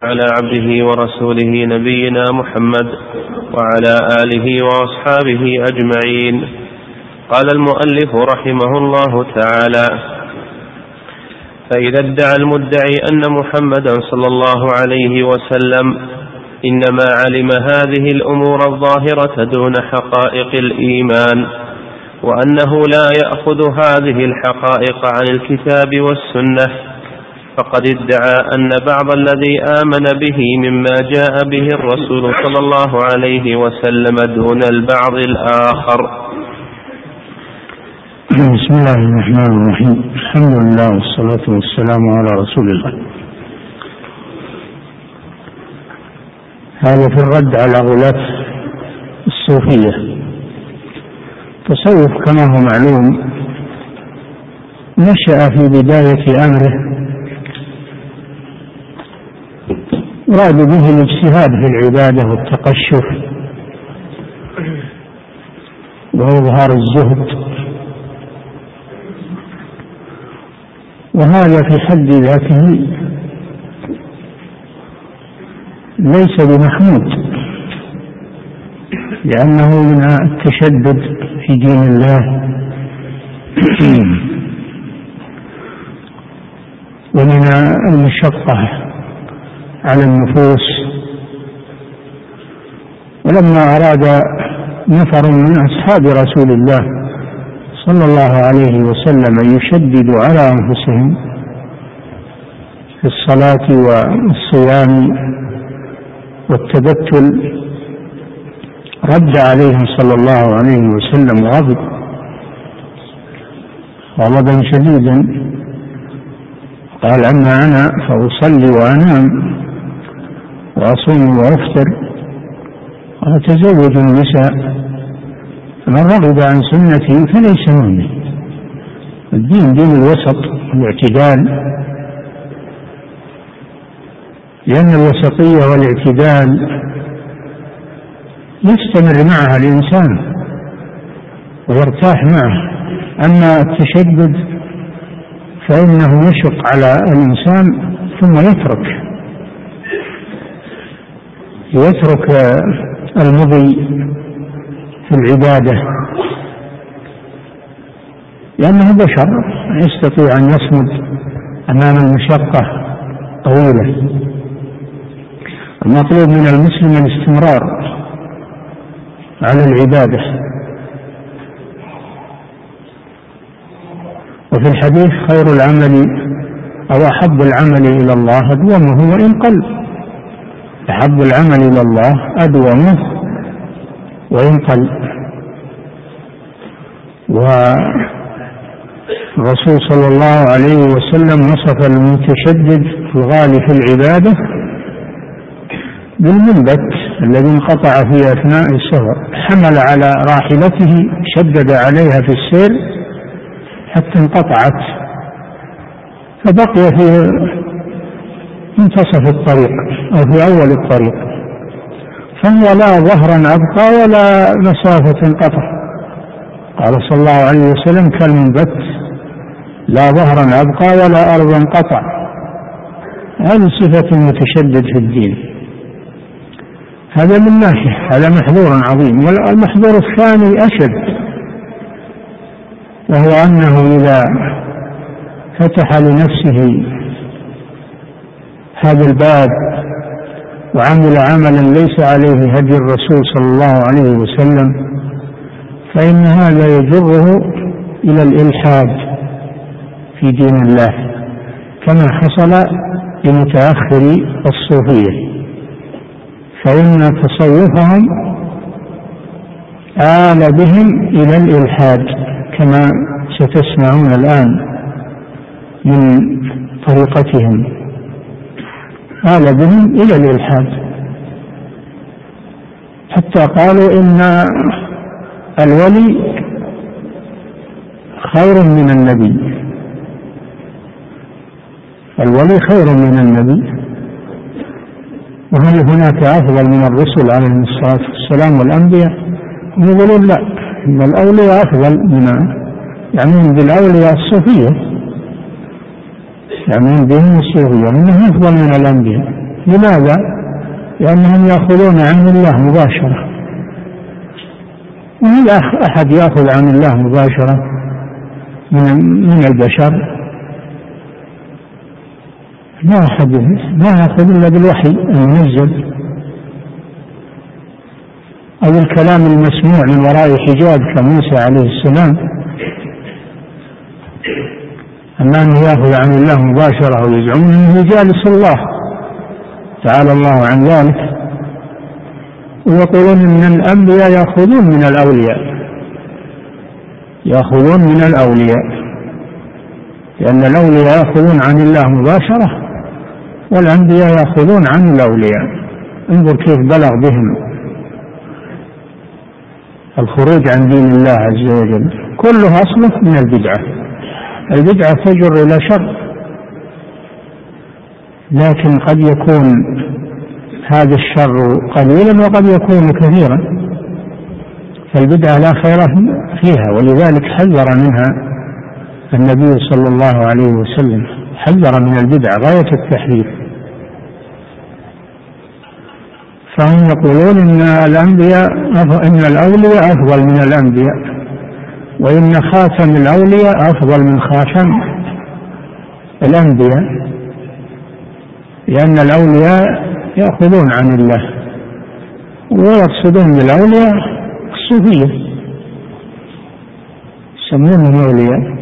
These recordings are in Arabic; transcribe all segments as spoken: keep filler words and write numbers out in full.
على عبده ورسوله نبينا محمد وعلى آله وأصحابه أجمعين. قال المؤلف رحمه الله تعالى: فإذا ادعى المدعي أن محمدا صلى الله عليه وسلم إنما علم هذه الأمور الظاهرة دون حقائق الإيمان، وأنه لا يأخذ هذه الحقائق عن الكتاب والسنة، فقد ادعى أن بعض الذي آمن به مما جاء به الرسول صلى الله عليه وسلم دون البعض الآخر. بسم الله الرحمن الرحيم. الحمد لله والصلاة والسلام على رسول الله. هذا في الرد على غلاة الصوفية. التصوف كما هو معلوم نشأ في بداية أمره راد به الاجتهاد في العبادة والتقشف وإظهار الزهد، وهذا في حد ذاته ليس بمحمود، لأنه من التشدد في دين الله ومن المشقة على النفوس. ولما أراد نفر من أصحاب رسول الله صلى الله عليه وسلم أن يشددوا على أنفسهم في الصلاة والصيام والتبتل، رد عليهم صلى الله عليه وسلم وغضب غضبا شديدا، قال: أما أنا فأصلي وأنام وأصوم وأفطر وأتزوج النساء، من رغب عن سنتي فليس مني. الدين دين الوسط والاعتدال، لأن الوسطية والاعتدال يستمر معها الإنسان ويرتاح معه. أما التشدد فإنه يشق على الإنسان ثم يترك يترك المضي في العبادة، لأنه بشر يستطيع أن يصمد أمام المشقة طويلة. المطلوب من المسلم الاستمرار على العبادة. وفي الحديث: خير العمل أو أحب العمل إلى الله أدومه وإن قل. أحب العمل إلى الله أدومه وإن قل. والرسول صلى الله عليه وسلم وصف المتشدد الغالي في العبادة بالمنبت الذي انقطع في أثناء السفر، حمل على راحلته شدد عليها في السير حتى انقطعت فبقي في منتصف الطريق أو في أول الطريق، فهو لا ظهرا أبقى ولا مسافة انقطع. قال صلى الله عليه وسلم: كالمنبت لا ظهرا أبقى ولا أرض انقطع. هذه صفة المتشدد في الدين. هذا من ناحية، هذا محظور عظيم. والمحظور الثاني أشد، وهو أنه إذا فتح لنفسه هذا الباب وعمل عملا ليس عليه هدي الرسول صلى الله عليه وسلم فإن هذا يجره إلى الإلحاد في دين الله، كما حصل لمتأخر الصوفية، فإن تصوفهم آل بهم إلى الإلحاد كما ستسمعون الآن من طريقتهم، آل بهم إلى الإلحاد، حتى قالوا إن الولي خير من النبي، الولي خير من النبي، وهل هناك أفضل من الرسل عليهم الصلاة والسلام والأنبياء؟ يقولون لا، إن الأولياء أفضل من، يعني بالأولياء الصوفية، يعني بهم الصوفية إنه أفضل من الأنبياء. لماذا؟ لأنهم يأخذون عن الله مباشرة، وهل أحد يأخذ عن الله مباشرة من البشر؟ ما أحد ما يأخذ إلا بالوحي المنزل أو الكلام المسموع من وراء حجاب كموسى عليه السلام. أما أنه يأخذ عن الله مباشرة ويزعم أنه جالس الله تعالى الله عن ذلك، ويقولون أن الأنبياء يأخذون من الأولياء يأخذون من الأولياء لأن الأولياء يأخذون عن الله مباشرة والأنبياء يأخذون عن الأولياء. انظر كيف بلغ بهم الخروج عن دين الله عز وجل. كله أصله من البدعة. البدعة تجر إلى شر، لكن قد يكون هذا الشر قليلا وقد يكون كثيرا، فالبدعة لا خير فيها، ولذلك حذر منها النبي صلى الله عليه وسلم، حذر من البدعة غاية التحذير. فهم يقولون إن الأنبياء إن الأولياء أفضل من الأنبياء، وإن خاتم الأولياء أفضل من خاتم الأنبياء، لأن الأولياء يأخذون عن الله، ويقصدون بالأولياء الصوفية يسمونهم أولياء.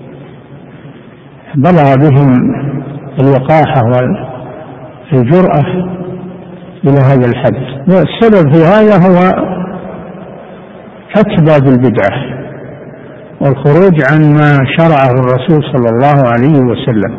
بلغ بهم الوقاحة والجرأة إلى هذا الحد، والسبب في هذا هو اتباع البدعة والخروج عن ما شرعه الرسول صلى الله عليه وسلم.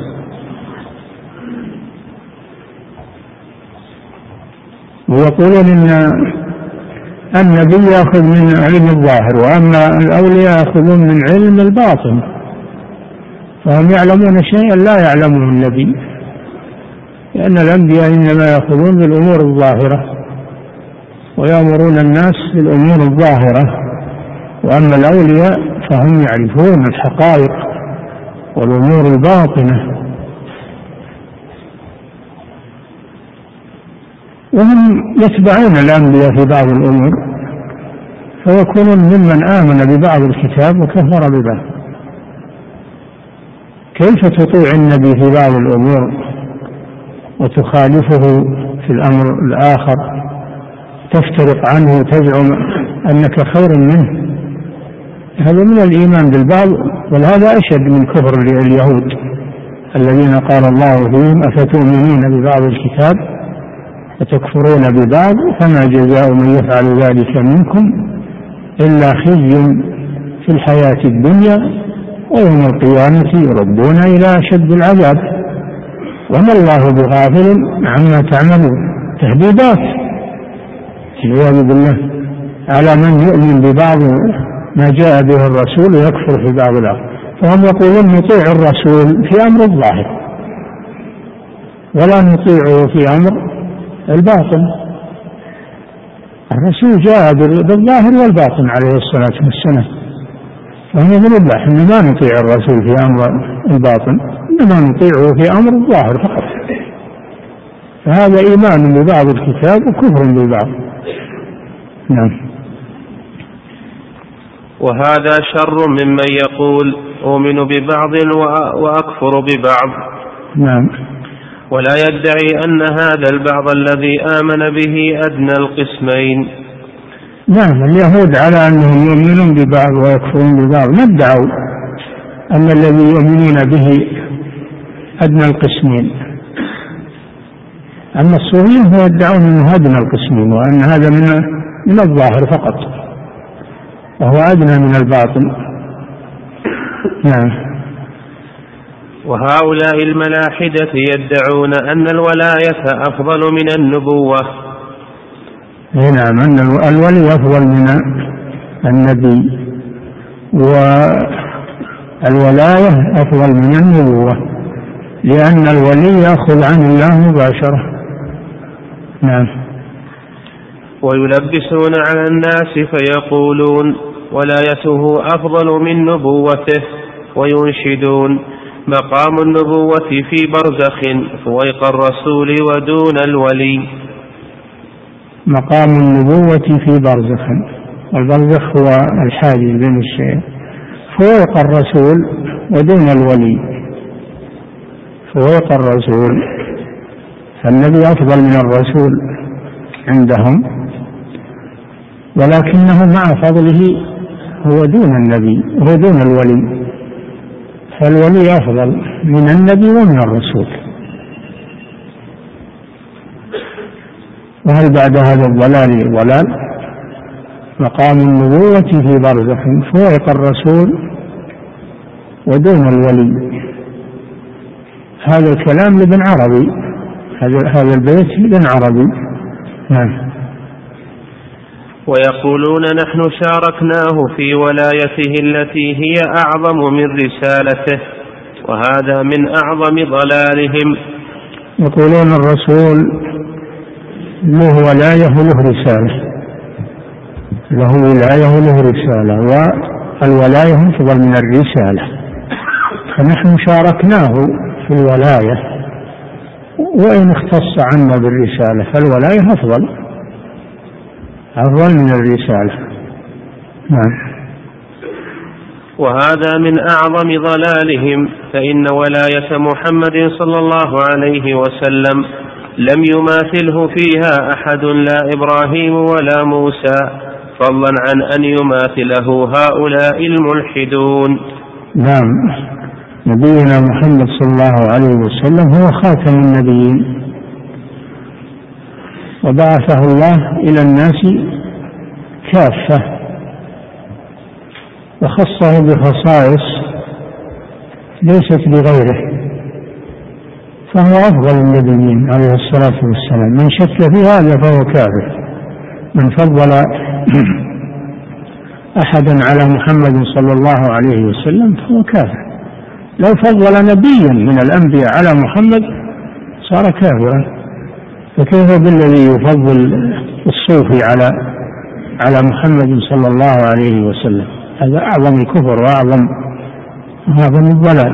ويقولون إن النبي يأخذ من علم الظاهر، وأما الأولياء يأخذون من علم الباطن، فهم يعلمون شيئا لا يعلمه النبي، لأن الأنبياء إنما يأخذون بالأمور الظاهرة ويأمرون الناس بالأمور الظاهرة، وأما الأولياء فهم يعرفون الحقائق والأمور الباطنة، وهم يتبعون الأنبياء في بعض الأمور، فيكونون ممن آمن ببعض الكتاب وكفر ببعض. كيف تطيع النبي في بعض الأمور وتخالفه في الأمر الآخر، تفترق عنه وتزعم أنك خير منه؟ هذا من الإيمان بالبعض، وهذا أشد من كفر اليهود الذين قال الله فيهم أفتؤمنون ببعض الكتاب وتكفرون ببعض فما جزاء من يفعل ذلك منكم إلا خزي في الحياة الدنيا ويوم القيامة يردون إلى أشد العذاب وما الله بغافل عما تعملون. تهديدات والعياذ بالله على من يؤمن ببعض ما جاء به الرسول ويكفر في بعض الآخر. فهم يقولون نطيع الرسول في أمر الظاهر ولا نطيعه في أمر الباطن. الرسول جاء بالظاهر والباطن عليه الصلاة والسلام، فهم يقولون لا، احنا ما نطيع الرسول في أمر الباطن، إنما نطيعه في أمر الظاهر فقط. فهذا إيمان ببعض الكتاب وكفر ببعض. نعم. وهذا شر ممن يقول أؤمن ببعض وأكفر ببعض. نعم. ولا يدعي أن هذا البعض الذي آمن به أدنى القسمين. نعم، اليهود على أنهم يؤمنون ببعض ويكفرون ببعض ما ادعوا أن الذي يؤمنون به أدنى القسمين، أما الصوفية فيدعون أنه أدنى القسمين وأن هذا من من الظاهر فقط وهو أدنى من الباطن. نعم. وهؤلاء الملاحدة يدعون أن الولاية أفضل من النبوة. نعم، أن الولي أفضل من النبي والولاية أفضل من النبوة، لأن الولي يأخذ عن الله مباشرة. نعم. ويلبسون على الناس فيقولون ولايته أفضل من نبوته، وينشدون مقام النبوة في برزخ فويق الرسول ودون الولي. مقام النبوة في برزخ، البرزخ هو الحاجز بين الشيء، فويق الرسول ودون الولي. فويق الرسول، فالنبي أفضل من الرسول عندهم، ولكنه مع فضله هو دون النبي، هو دون الولي، فالولي أفضل من النبي ومن الرسول. وهل بعد هذا الضلال ضلال؟ مقام النبوة في برزخ فوق الرسول ودون الولي. هذا الكلام لابن عربي، هذا البيت لابن عربي. نعم. ويقولون نحن شاركناه في ولايته التي هي أعظم من رسالته، وهذا من أعظم ضلالهم. يقولون الرسول له ولاية له رسالة، له ولاية له رسالة، والولاية أفضل من الرسالة، فنحن شاركناه في الولاية، وإن اختص عنا بالرسالة فالولاية أفضل أفضل من الرسالة. نعم. وهذا من أعظم ضلالهم، فإن ولاية محمد صلى الله عليه وسلم لم يماثله فيها أحد، لا إبراهيم ولا موسى، فضلا عن أن يماثله هؤلاء الملحدون. نعم. نبينا محمد صلى الله عليه وسلم هو خاتم النبيين، وبعثه الله إلى الناس كافة، وخصه بخصائص ليست لغيره، فهو أفضل النبيين عليه الصلاة والسلام. من شك في هذا فهو كافر. من فضل أحدا على محمد صلى الله عليه وسلم فهو كافر. لو فضل نبيا من الأنبياء على محمد صار كافرا، فكيف بالذي يفضل الصوفي على على محمد صلى الله عليه وسلم؟ هذا أعظم الكفر وأعظم أعظم الضلال،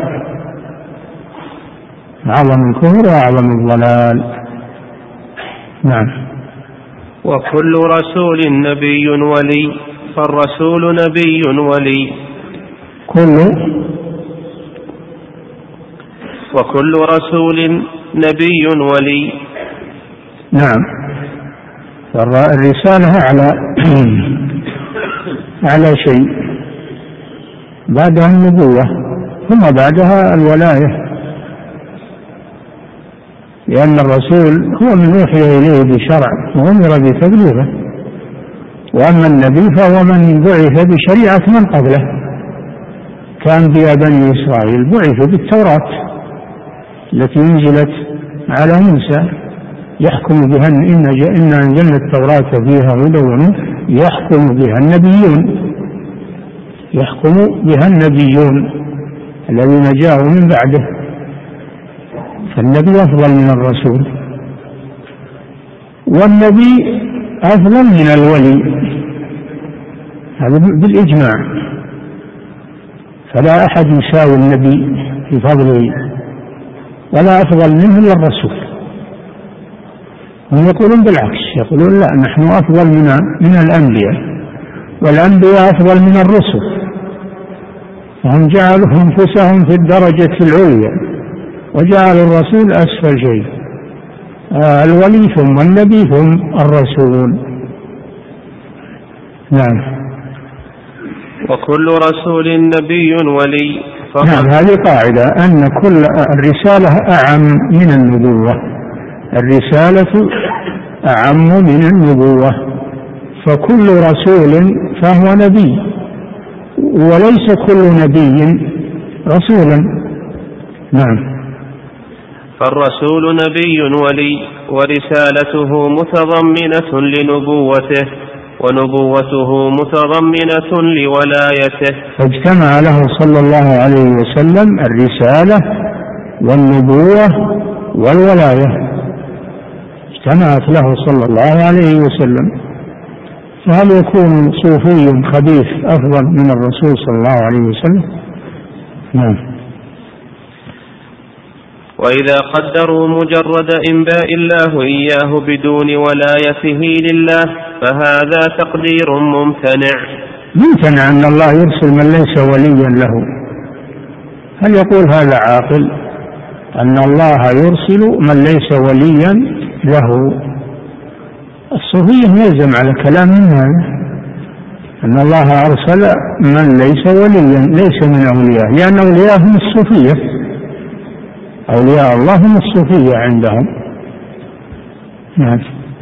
أعظم الكفر وأعظم الضلال. نعم. وكل رسول نبي ولي، فالرسول نبي ولي. كل وكل رسول نبي ولي. نعم. الرسالة أعلى أعلى شيء، بعدها النبوة، ثم بعدها الولاية، لأن الرسول هو من أوحي إليه بشرع وأمر بتبليغه، وأما النبي فهو من بعث بشريعة من قبله. كان بها بني إسرائيل بعثوا بالتوراة التي انزلت على موسى، يحكم بها إن إن أنزلنا التوراة فيها هدى ونور، يحكم بها النبيون يحكم بها النبيون الذين جاءوا من بعده، فالنبي أفضل من الرسول، والنبي أفضل من الولي، هذا بالإجماع، فلا أحد يساوي النبي في فضله ولا أفضل منه إلا الرسول. هم يقولون بالعكس، يقولون لا، نحن أفضل من من الأنبياء، والأنبياء أفضل من الرسل، وهم جعلوا أنفسهم في الدرجة العليا وجعلوا الرسول أسفل شيء، آه الولي ثم النبي ثم الرسول. نعم. وكل رسول نبي ولي. نعم. هذه قاعدة أن كل الرسالة أعم من النبوة، الرسالة أعم من النبوة، فكل رسول فهو نبي، وليس كل نبي رسولا. نعم. فالرسول نبي ولي، ورسالته متضمنة لنبوته، ونبوته متضمنة لولايته، فاجتمع له صلى الله عليه وسلم الرسالة والنبوة والولاية، اجتمعت له صلى الله عليه وسلم. فهل يكون صوفي خبيث أفضل من الرسول صلى الله عليه وسلم؟ نعم. وإذا قدروا مجرد إنباء الله إياه بدون ولايته لله فهذا تقدير ممتنع. ممتنع أن الله يرسل من ليس وليا له. هل يقول هذا عاقل أن الله يرسل من ليس وليا له؟ الصوفية يلزم على كلام هذا أن الله أرسل من ليس وليا ليس من أولياء، لأن أولياء هم الصوفية، أولياء الله هم الصوفية عندهم. نعم.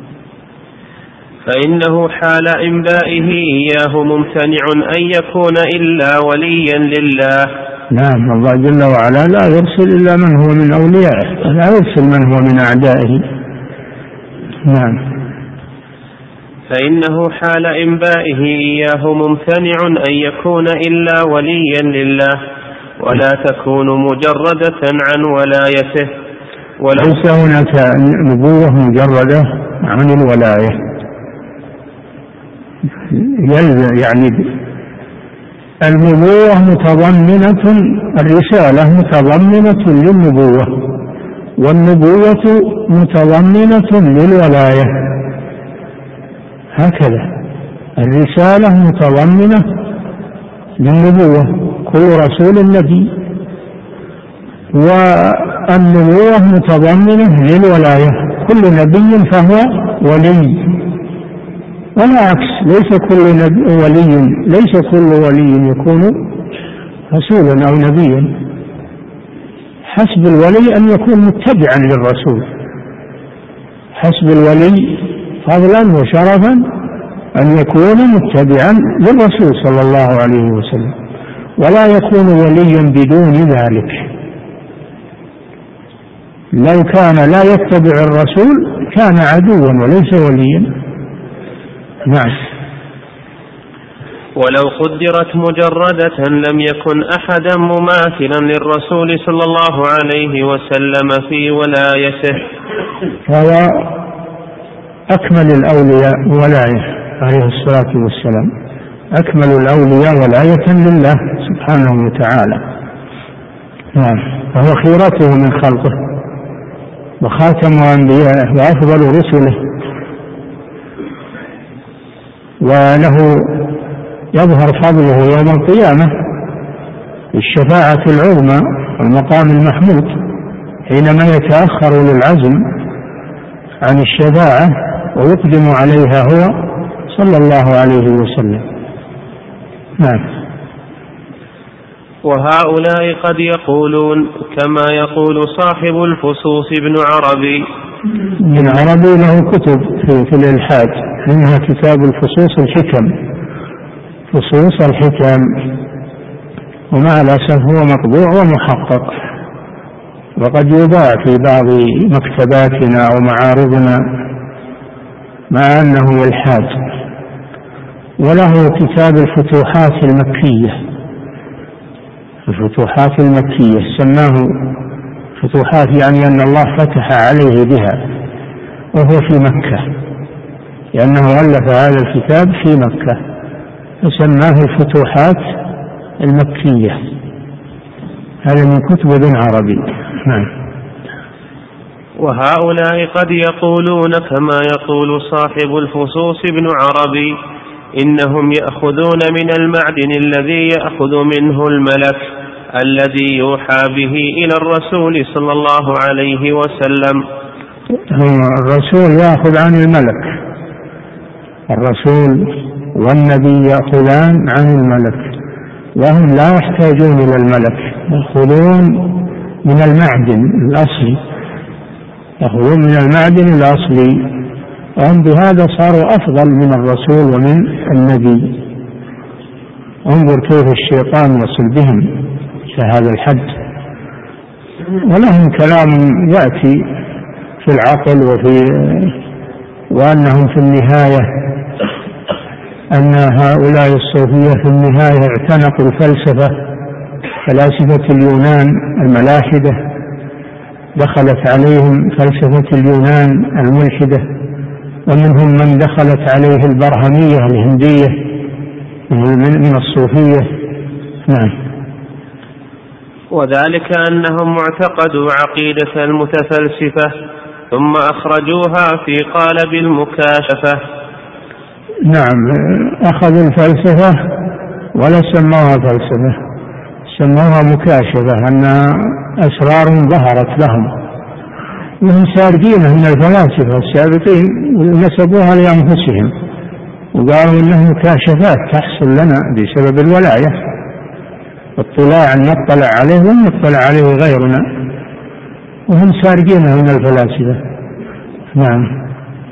فإنه حال إنبائه إياه ممتنع أن يكون إلا وليا لله. نعم، الله جل وعلا لا يرسل إلا من هو من أوليائه، لا يرسل من هو من أعدائه. نعم. فإنه حال إنبائه إياه ممتنع أن يكون إلا وليا لله، ولا تكون مجردة عن ولايته. ليس هناك نبوة مجردة عن الولاية، يعني النبوة متضمنة، الرسالة متضمنة للنبوة، والنبوة متضمنة للولاية، هكذا. الرسالة متضمنة للنبوة، كل رسول نبي، والنبوة متضمنة للولاية، كل نبي فهو ولي، ولا عكس. ليس كل نبي ولي، ليس كل ولي يكون رسولا أو نبيا، حسب الولي أن يكون متبعا للرسول، حسب الولي فضلا وشرفا أن يكون متبعا للرسول صلى الله عليه وسلم، ولا يكون وليا بدون ذلك. لو كان لا يتبع الرسول كان عدوا وليس وليا. نعم. ولو قدرت مجردة لم يكن أحدا مماثلا للرسول صلى الله عليه وسلم في ولايته. هذا أكمل الأولياء ولاية عليه الصلاة والسلام، أكمل الأولياء ولاية لله سبحانه وتعالى. نعم. وهو خيرته من خلقه وخاتم أنبيائه وأفضل رسله، وله يظهر فضله يوم القيامة الشفاعة العظمى والمقام المحمود، حينما يتأخر للعزم عن الشفاعة ويقدم عليها هو صلى الله عليه وسلم. نعم. وهؤلاء قد يقولون كما يقول صاحب الفصوص ابن عربي. ابن عربي له كتب في, في الإلحاد، منها كتاب الفصوص الحكم، فصوص الحكم، ومع الأسف هو مطبوع ومحقق، وقد يباع في بعض مكتباتنا أو معارضنا مع أنه إلحاد. وله كتاب الفتوحات المكية، الفتوحات المكية سماه فتوحات، يعني أن الله فتح عليه بها وهو في مكة، لأنه ألف هذا الكتاب في مكة فسماه الفتوحات المكية. هذا من كتب ابن عربي. نعم. وهؤلاء قد يقولون كما يقول صاحب الفصوص ابن عربي إنهم يأخذون من المعدن الذي يأخذ منه الملك الذي يوحى به إلى الرسول صلى الله عليه وسلم. الرسول يأخذ عن الملك، الرسول والنبي يأخذان عن الملك، وهم لا يحتاجون إلى الملك، يأخذون من المعدن الأصلي، يأخذون من المعدن الأصلي، وهم بهذا صاروا أفضل من الرسول ومن النبي. انظر كيف الشيطان يصل بهم إلى هذا الحد. ولهم كلام يأتي في العقل وفي وأنهم في النهاية، أن هؤلاء الصوفية في النهاية اعتنقوا الفلسفة، فلاسفة اليونان الملاحدة دخلت عليهم فلسفة اليونان الملحدة، ومنهم من دخلت عليه البرهمية الهندية من الصوفية. نعم. وذلك أنهم معتقدوا عقيدة المتفلسفة ثم أخرجوها في قالب المكاشفة. نعم، أخذوا الفلسفة ولا سموها فلسفة، سموها مكاشفة، أنها أسرار ظهرت لهم، وهم ساردينه من الفلاسفة السابقين ونسبوها لأنفسهم وقالوا إنها مكاشفات تحصل لنا بسبب الولاية، اطلاع نطلع عليه ولم يطلع عليه غيرنا، وهم ساردينه من الفلاسفة. نعم.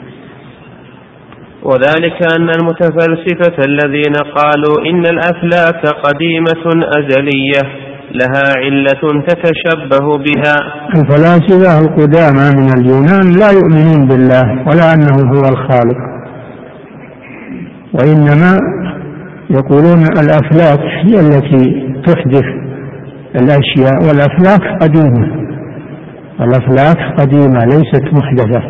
وذلك أن المتفلسفة الذين قالوا إن الأفلاك قديمة أزلية لها علة تتشبه بها. الفلاسفة القدامى من اليونان لا يؤمنون بالله ولا أنه هو الخالق، وإنما يقولون الأفلاك هي التي تحدث الأشياء، والأفلاك قديمة، الأفلاك قديمة ليست محدثة،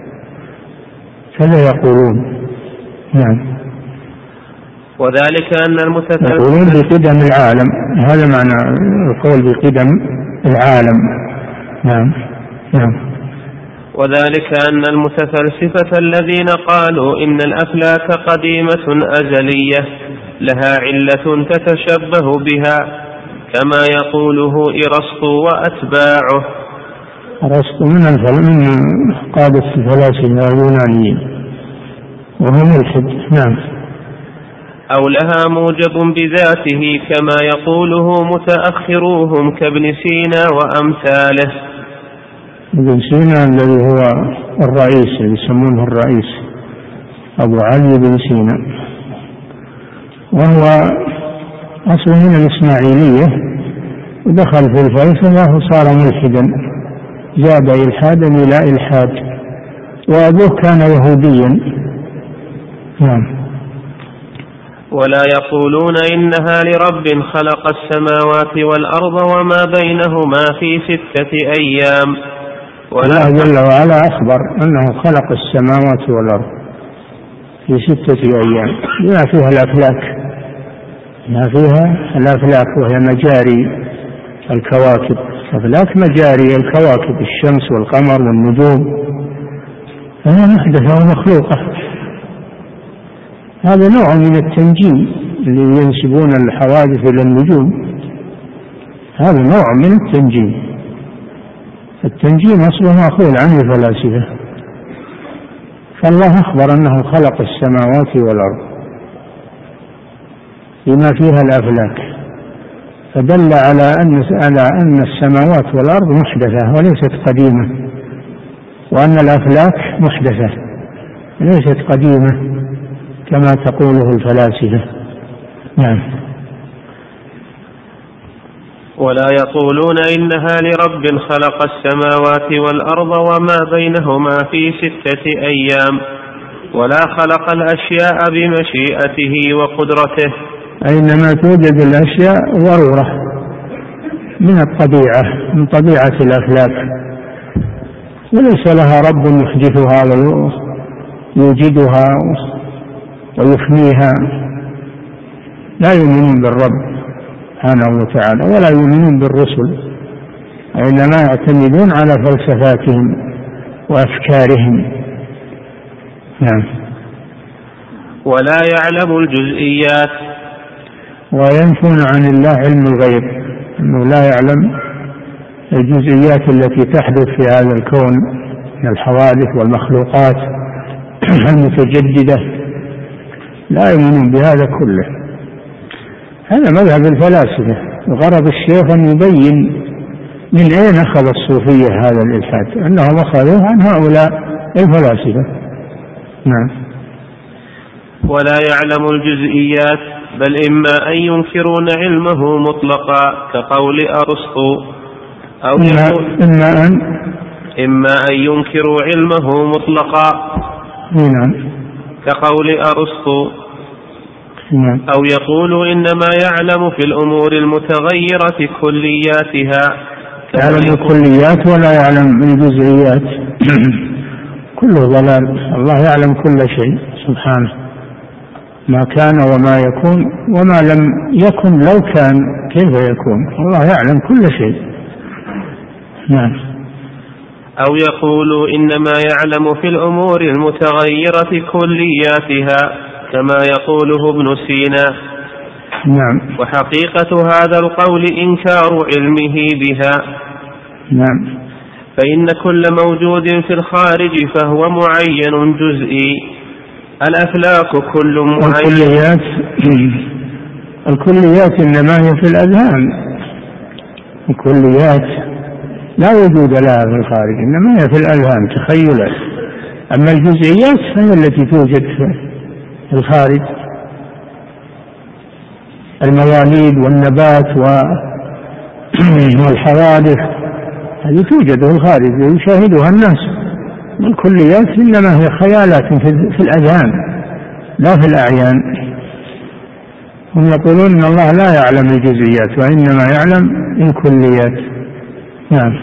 كذا يقولون. نعم. وذلك أن المتفلسفة يقولون بقدم العالم، هذا معنى القول بقدم العالم. نعم. نعم. وذلك أن المتفلسفة الذين قالوا إن الأفلاك قديمة أزلية لها علة تتشبه بها كما يقوله إرسطو وأتباعه. أرسطو من من قادة الفلاسفة اليونانيين وهو ملحد. نعم. أو لها موجب بذاته كما يقوله متأخروهم كابن سينا وأمثاله. ابن سينا الذي هو الرئيس، يسمونه الرئيس أبو علي بن سينا، وهو أصله من الإسماعيلية ودخل في الفلسفة وصار ملحدا، زاد إلحادا إلى إلحاد، وأبوه كان يهوديا. نعم. ولا يقولون إنها لرب خلق السماوات والأرض وما بينهما في ستة أيام. الله جل وعلا أخبر أنه خلق السماوات والأرض في ستة أيام بما فيها الأفلاك، ما فيها الأفلاك وهي مجاري الكواكب، أفلاك مجاري الكواكب، الشمس والقمر والنجوم، فهي محدثة ومخلوقة. هذا نوع من التنجيم اللي ينسبون الحوادث إلى النجوم، هذا نوع من التنجيم. التنجيم أصله مأخوذ عن الفلاسفة، فالله أخبر أنه خلق السماوات والأرض بما فيها الأفلاك، فدل على أن على أن السماوات والأرض محدثة وليست قديمة، وأن الأفلاك محدثة ليست قديمة كما تقوله الفلاسفة. نعم. ولا يقولون إنها لرب خلق السماوات والأرض وما بينهما في ستة أيام ولا خلق الأشياء بمشيئته وقدرته، أينما توجد الأشياء ضرورة من الطبيعة، من طبيعة الأفلاك، وليس لها رب يحدثها ويوجدها ويفنيها. لا يؤمنون بالرب سبحانه وتعالى ولا يؤمنون بالرسل، إنما يعتمدون على فلسفاتهم وأفكارهم. نعم. ولا يعلم الجزئيات، وينفون عن الله علم الغيب، أنه لا يعلم الجزئيات التي تحدث في هذا الكون من الحوادث والمخلوقات المتجددة، لا يؤمنون بهذا كله. هذا مذهب الفلاسفة، وغرض الشيخ أن يبين من أين أخذ الصوفية هذا الإلحاد، أنهم أخذوه عن هؤلاء الفلاسفة. نعم. ولا يعلم الجزئيات، بل إما أن ينكرون علمه مطلقا كقول أرسطو، أو إما, إما أن إما أن ينكروا علمه مطلقا نعم كقول أرسطو، نعم. أو يقولوا إنما يعلم في الأمور المتغيرة كلياتها، يعلم الكليات ولا يعلم الجزئيات كله ضلال. الله يعلم كل شيء سبحانه. ما كان وما يكون وما لم يكن لو كان كيف يكون، الله يعلم كل شيء. نعم. أو يقول إنما يعلم في الأمور المتغيرة كلياتها كما يقوله ابن سينا. نعم. وحقيقة هذا القول إنكار علمه بها. نعم. فإن كل موجود في الخارج فهو معين جزئي. الأفلاك كل معين. الكليات الكليات إنما هي في الأذهان، الكليات لا وجود لها في الخارج، إنما هي في الأذهان تخيلات. أما الجزئيات فهي التي توجد في الخارج، المواليد والنبات والحوادث هذه توجد في الخارج يشاهدها الناس. الكليات إنما هي خيالات في الأذهان لا في الأعيان. هم يقولون إن الله لا يعلم الجزئيات وإنما يعلم الكليات. نعم.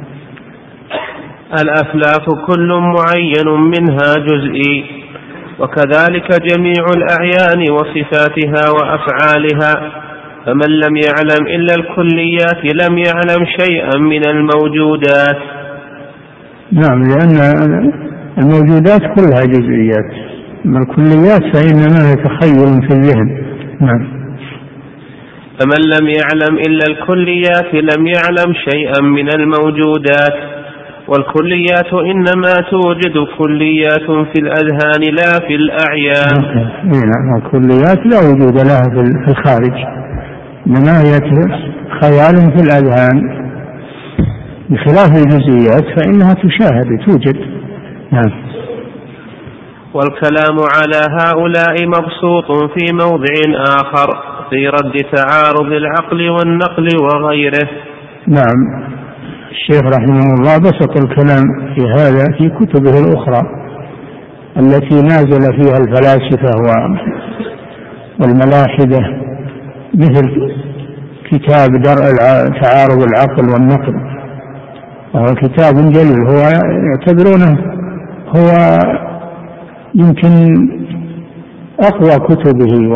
الأفلاك كل معين منها جزئي، وكذلك جميع الأعيان وصفاتها وأفعالها. فمن لم يعلم إلا الكليات لم يعلم شيئا من الموجودات. نعم، لأن الموجودات كلها جزئيات، أما الكليات فإنما هي تخيل في الذهن. نعم. فمن لم يعلم إلا الكليات لم يعلم شيئا من الموجودات. والكليات إنما توجد كليات في الأذهان لا في الأعيان. نعم، الكليات لا وجود لها في الخارج، إنما هي خيال في الأذهان، بخلاف الجزئيات فإنها تشاهد توجد. نعم. والكلام على هؤلاء مبسوط في موضع آخر في رد تعارض العقل والنقل وغيره. نعم. الشيخ رحمه الله بسط الكلام في هذا في كتبه الأخرى التي نازل فيها الفلاسفة والملاحدة، مثل كتاب درء تعارض العقل والنقل، وهو كتاب جليل، هو يعتبرونه هو يمكن أقوى كتبه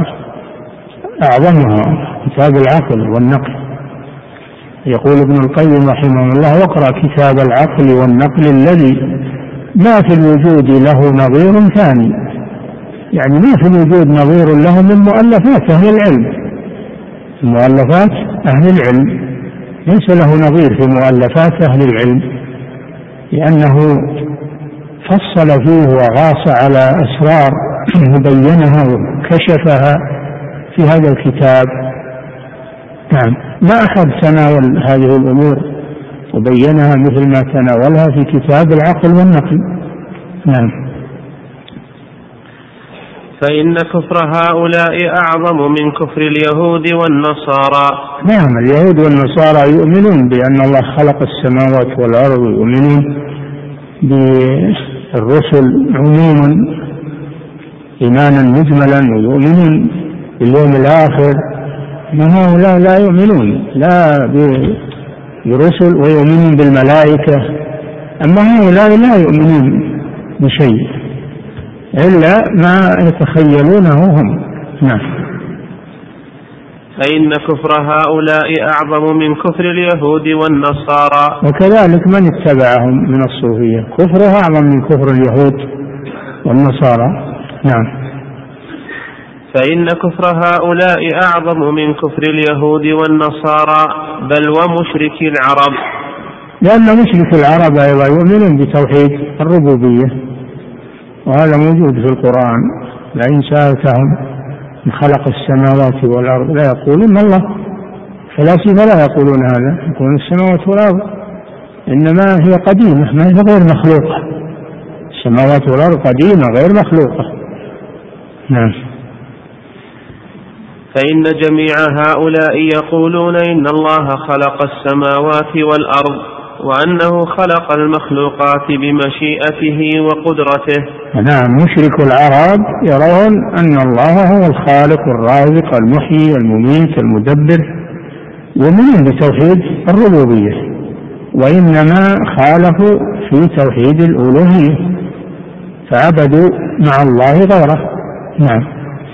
وأعظمها، كتاب العقل والنقل. يقول ابن القيم رحمه الله: واقرأ كتاب العقل والنقل الذي ما في الوجود له نظير ثاني، يعني ما في الوجود نظير له من مؤلفات أهل العلم، مؤلفات أهل العلم ليس له نظير في مؤلفات أهل العلم، لأنه فصل فيه وغاص على أسرار بينها وكشفها في هذا الكتاب. نعم. ما أحد تناول هذه الأمور وبينها مثل ما تناولها في كتاب العقل والنقل. نعم. فإن كفر هؤلاء أعظم من كفر اليهود والنصارى. نعم، اليهود والنصارى يؤمنون بأن الله خلق السماوات والأرض، ويؤمنون بالرسل عموما إيمانا مجملا، ويؤمنون باليوم الآخر. ما هؤلاء لا يؤمنون لا برسل ويؤمنون بالملائكة، أما هؤلاء لا يؤمنون بشيء إلا ما يتخيلونه هم. نعم. فإن كفر هؤلاء أعظم من كفر اليهود والنصارى. وكذلك من اتبعهم من الصوفية كفره أعظم من كفر اليهود والنصارى. نعم. فإن كفر هؤلاء أعظم من كفر اليهود والنصارى بل ومشرك العرب، لأن مشرك العرب أيضا يؤمنون بتوحيد الربوبية، وهذا موجود في القرآن: لئن سألتهم من خلق السماوات والأرض لا يقولون الله. فلاسفة لا يقولون هذا، يقولون السماوات والأرض إنما هي قديمة، ما هي غير مخلوقة. السماوات والأرض قديمة غير مخلوقة. نعم. فإن جميع هؤلاء يقولون إن الله خلق السماوات والأرض، وأنه خلق المخلوقات بمشيئته وقدرته. نعم. مشرك العرب يرون أن الله هو الخالق الرازق المحيي المميت المدبر، ومنهم بتوحيد الربوبية، وإنما خالفوا في توحيد الألوهية فعبدوا مع الله غيره. نعم.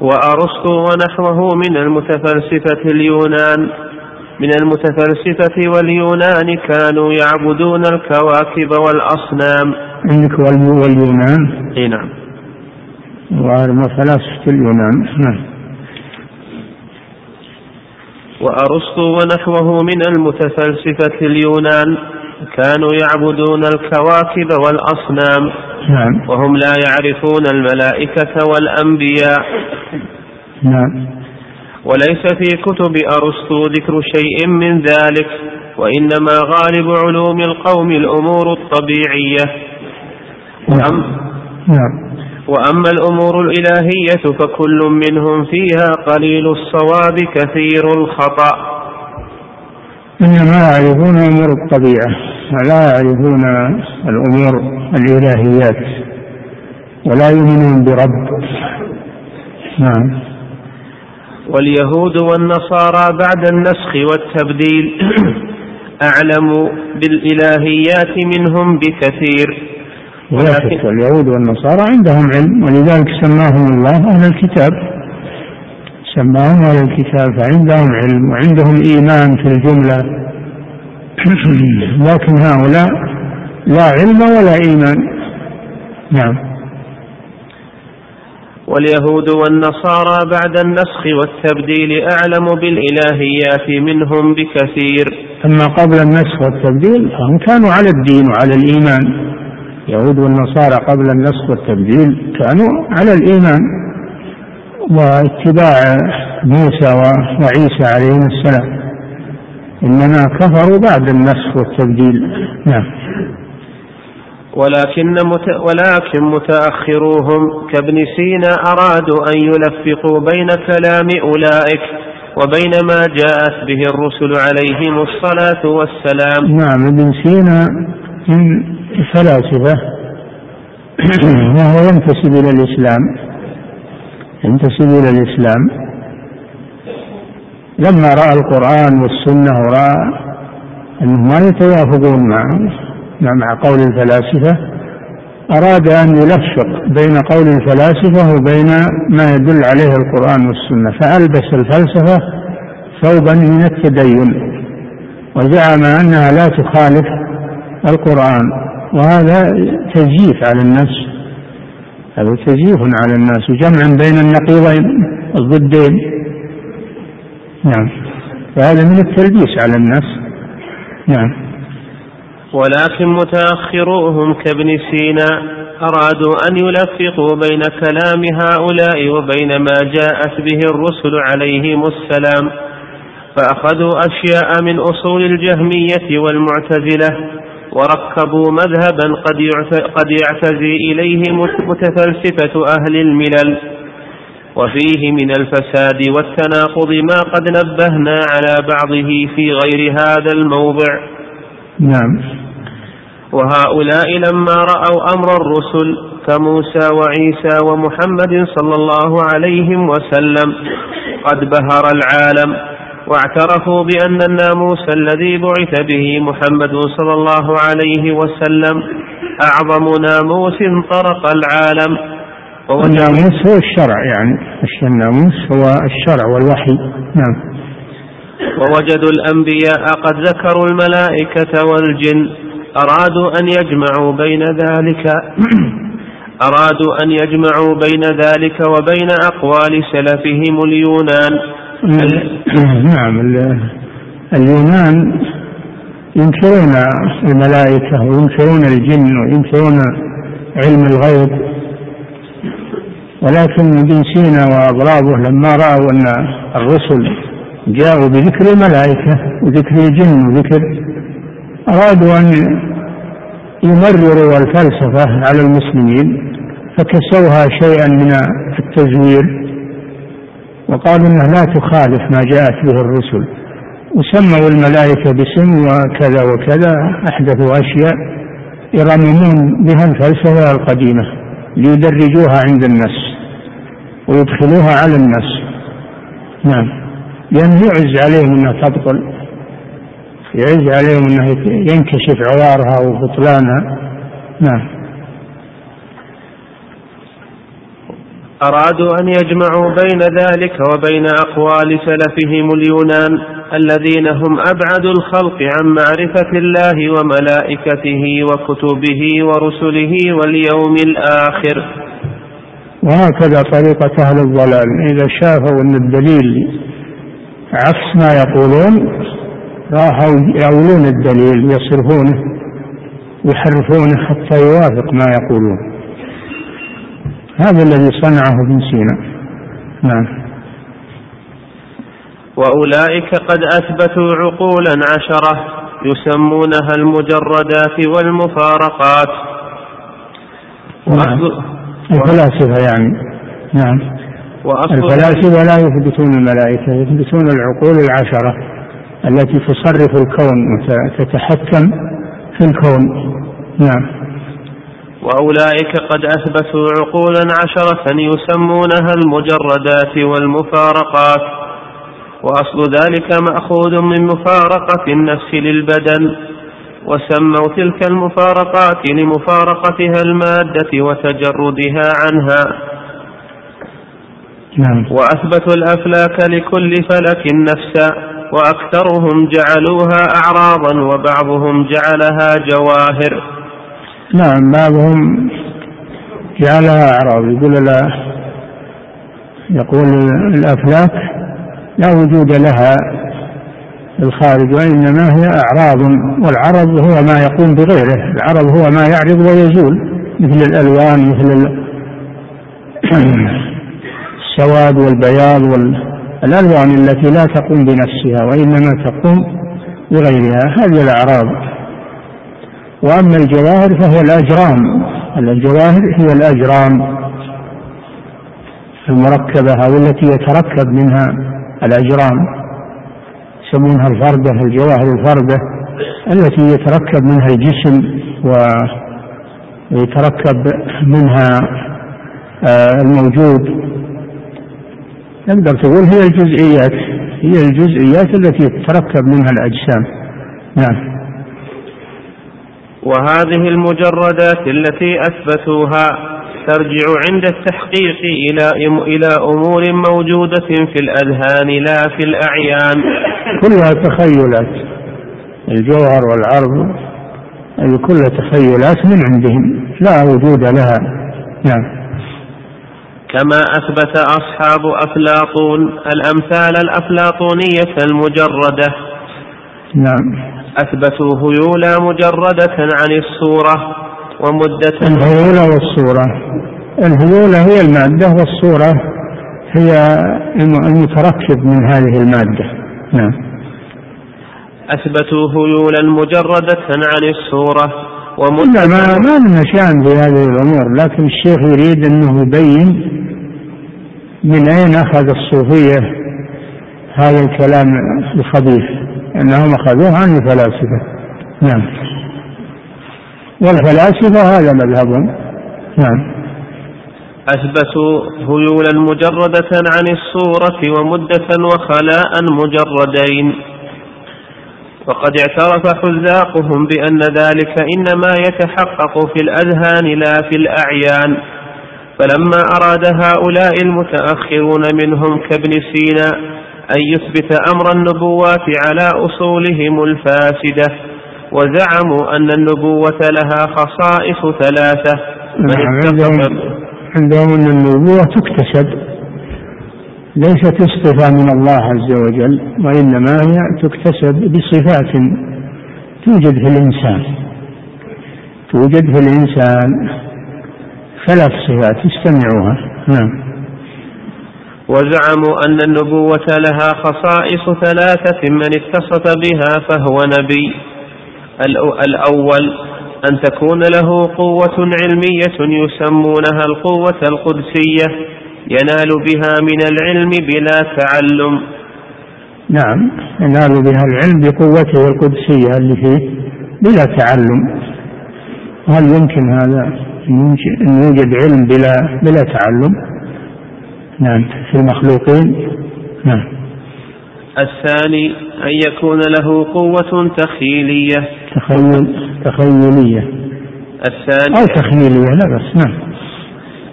وأرسطو ونحوه من المتفلسفة اليونان من المتفلسفة واليونان كانوا يعبدون الكواكب والأصنام. عندك واليونان؟ اي نعم. وهم فلاسفة اليونان. نعم. وأرسطو ونحوه من المتفلسفة اليونان كانوا يعبدون الكواكب والأصنام. نعم. وهم لا يعرفون الملائكة والأنبياء. نعم. وليس في كتب أرسطو ذكر شيء من ذلك، وإنما غالب علوم القوم الأمور الطبيعية. وأم نعم. وأما الأمور الإلهية فكل منهم فيها قليل الصواب كثير الخطأ. إنما يعرفون أمور الطبيعة ولا يعرفون الأمور الإلهيات ولا يؤمنون برب. نعم. واليهود والنصارى بعد النسخ والتبديل أعلم بالإلهيات منهم بكثير. ولكن اليهود والنصارى عندهم علم، ولذلك سماهم الله أهل الكتاب، سماهم أهل الكتاب، فعندهم علم وعندهم إيمان في الجملة. لكن هؤلاء لا علم ولا إيمان. نعم. واليهود والنصارى بعد النسخ والتبديل أعلم بالإلهيات منهم بكثير. أما قبل النسخ والتبديل فهم كانوا على الدين وعلى الإيمان. اليهود والنصارى قبل النسخ والتبديل كانوا على الإيمان واتباع موسى وعيسى عليهم السلام، إنما كفروا بعد النسخ والتبديل. نعم. ولكن مت... ولكن متأخروهم كابن سينا أرادوا أن يلفقوا بين كلام أولئك وبين ما جاءت به الرسل عليهم الصلاة والسلام. نعم. ابن سينا من الفلاسفة وهو ينتسب إلى الإسلام ينتسب إلى الإسلام لما رأى القرآن والسنة ورأى أنهم ما يتوافقون مع مع قول الفلاسفة، أراد أن يلفق بين قول الفلاسفة وبين ما يدل عليه القرآن والسنة، فألبس الفلسفة ثوبا من التدين وزعم أنها لا تخالف القرآن، وهذا تزييف على الناس، هذا تزييف على الناس وجمع بين النقيضين الضدين. نعم. فهذا من التلبيس على الناس. نعم. ولكن متأخروهم كابن سينا أرادوا أن يلفقوا بين كلام هؤلاء وبين ما جاءت به الرسل عليهم السلام، فأخذوا أشياء من أصول الجهمية والمعتزلة وركبوا مذهبا قد يعتزي إليه متفلسفة أهل الملل، وفيه من الفساد والتناقض ما قد نبهنا على بعضه في غير هذا الموضع. نعم. وهؤلاء لما رأوا أمر الرسل كموسى وعيسى ومحمد صلى الله عليه وسلم قد بهر العالم، واعترفوا بأن الناموس الذي بعث به محمد صلى الله عليه وسلم أعظم ناموس طرق العالم. والناموس هو الشرع، يعني الناموس هو الشرع والوحي. نعم. ووجدوا الأنبياء قد ذكروا الملائكة والجن، أرادوا أن يجمعوا بين ذلك أرادوا أن يجمعوا بين ذلك وبين أقوال سلفهم اليونان. نعم. اليونان ينكرون الملائكة وينكرون الجن وينكرون علم الغيب، ولكن ابن سينا وأضرابه لما رأوا أن الرسل جاءوا بذكر الملائكة وذكر الجن وذكر، أرادوا أن يمرروا الفلسفة على المسلمين فكسوها شيئا من التزوير وقالوا أنها لا تخالف ما جاءت به الرسل، وسموا الملائكة باسم وكذا وكذا، أحدثوا أشياء يرممون بها الفلسفة القديمة ليدرجوها عند الناس ويدخلوها على الناس. نعم. لأنه يعز عليهم أنها تبطل، يعز عليهم أنه ينكشف عوارها وبطلانها. نعم. أرادوا أن يجمعوا بين ذلك وبين أقوال سلفهم اليونان الذين هم أبعد الخلق عن معرفة الله وملائكته وكتبه ورسله واليوم الآخر. وهكذا طريقة أهل الضلال، إذا شافوا أن الدليل عكس ما يقولون راحوا يأولون الدليل يصرفونه ويحرفونه حتى يوافق ما يقولون. هذا الذي صنعه ابن سينا. نعم. وأولئك قد أثبتوا عقولا عشرة يسمونها المجردات والمفارقات. نعم. الفلاسفة يعني. نعم. الفلاسفة لا يثبتون الملائكة، يثبتون العقول العشرة التي تصرف الكون وتتحكم في الكون. نعم. وأولئك قد أثبتوا عقولا عشرة يسمونها المجردات والمفارقات، وأصل ذلك مأخوذ من مفارقة النفس للبدن، وسموا تلك المفارقات لمفارقتها المادة وتجردها عنها. نعم. وأثبتوا الأفلاك لكل فلك نفسا، وأكثرهم جعلوها أعراضا وبعضهم جعلها جواهر. نعم، بعضهم جعلها أعراض، يقول لا يقول الأفلاك لا وجود لها الخارج، وإنما هي أعراض، والعرض هو ما يقوم بغيره، العرض هو ما يعرض ويزول، مثل الألوان، مثل السواد والبياض والألوان التي لا تقوم بنفسها وإنما تقوم بغيرها، هذه الأعراض. وأما الجواهر فهي الأجرام، الجواهر هي الأجرام المركبة أو التي يتركب منها الأجرام، يسمونها الفردة، الجواهر الفردة التي يتركب منها الجسم ويتركب منها الموجود. نقدر تقول هي الجزئيات، هي الجزئيات التي تتركب منها الأجسام. نعم. وهذه المجردات التي أثبتوها ترجع عند التحقيق إلى إلى أمور موجودة في الأذهان لا في الأعيان. كلها تخيلات، الجوهر والعرض هذه كلها تخيلات من عندهم لا وجود لها. نعم. كما أثبت أصحاب أفلاطون الأمثال الأفلاطونية المجردة. نعم. أثبتوا هيولا مجردة عن الصورة ومدة. الهيولة والصورة، الهيولة هي المادة والصورة هي المتركب من هذه المادة. نعم. أثبتوا هيولا مجردة عن الصورة ومدة. ما ما لنا شأن بهذه الأمور، لكن الشيخ يريد أنه يبين من أين أخذ الصوفية هذا الكلام الخبيث، أنهم أخذوه عن الفلاسفة. نعم. والفلاسفة هذا مذهبهم. نعم. أثبتوا هيولا مجردة عن الصورة ومدة وخلاء مجردين، وقد اعترف حذاقهم بأن ذلك إنما يتحقق في الأذهان لا في الأعيان. فلما أراد هؤلاء المتأخرون منهم كابن سينا أن يثبت أمر النبوات على أصولهم الفاسدة، وزعموا أن النبوة لها خصائص ثلاثة. عندهم, عندهم أن النبوة تكتسب، ليست صفة من الله عز وجل، وإنما هي تكتسب بصفات توجد في الإنسان، توجد في الإنسان ثلاث صفات استمعوها. نعم. وزعموا أن النبوة لها خصائص ثلاثة من اتصف بها فهو نبي. الأول أن تكون له قوة علمية يسمونها القوة القدسية ينال بها من العلم بلا تعلم. نعم، ينال بها العلم بقوته القدسية اللي فيه بلا تعلم. هل يمكن هذا أن يوجد علم بلا بلا تعلم؟ نعم، في المخلوقين. نعم. الثاني أن يكون له قوة تخيلية تخيل تخيلية الثاني أو تخيلية لا بس. نعم.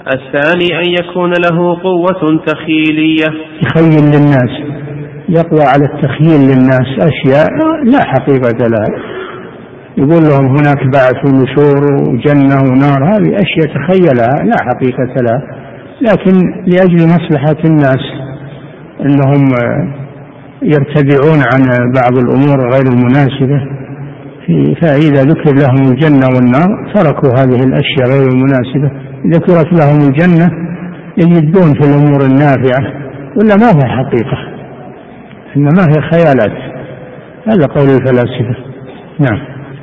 الثاني أن يكون له قوة تخيلية يخيل للناس، يقوى على التخيل للناس أشياء لا حقيقة لها، يقول لهم هناك بعث ونشور وجنة ونار، هذه أشياء تخيلها لا حقيقة لها، لكن لأجل مصلحة الناس أنهم يرتدعون عن بعض الأمور غير المناسبة، فإذا ذكر لهم الجنة والنار تركوا هذه الأشياء غير المناسبة. ذكرت لهم الجنة يجدون في الأمور النافعة، ولا ما هي حقيقة، إنما هي خيالات. هذا قول الفلاسفة. نعم.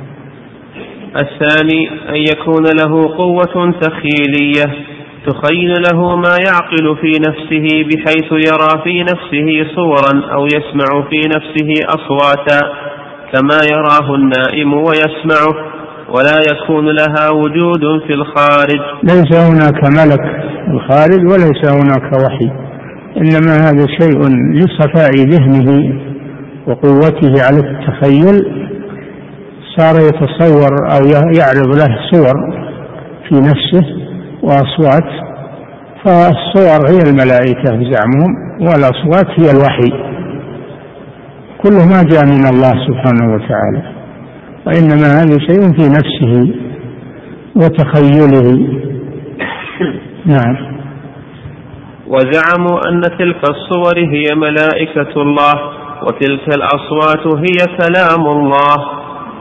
الثاني أن يكون له قوة تخيلية تخيل له ما يعقل في نفسه، بحيث يرى في نفسه صورا أو يسمع في نفسه أصواتا كما يراه النائم ويسمعه، ولا يكون لها وجود في الخارج. ليس هناك ملك الخارج وليس هناك وحي، إنما هذا شيء لصفاء ذهنه وقوته على التخيل، صار يتصور أو يعرض له صور في نفسه وأصوات، فالصور هي الملائكة بزعمهم والأصوات هي الوحي، كل ما جاء من الله سبحانه وتعالى، وإنما هذا شيء في نفسه وتخيله. نعم. وزعموا أن تلك الصور هي ملائكة الله، وتلك الأصوات هي كلام الله.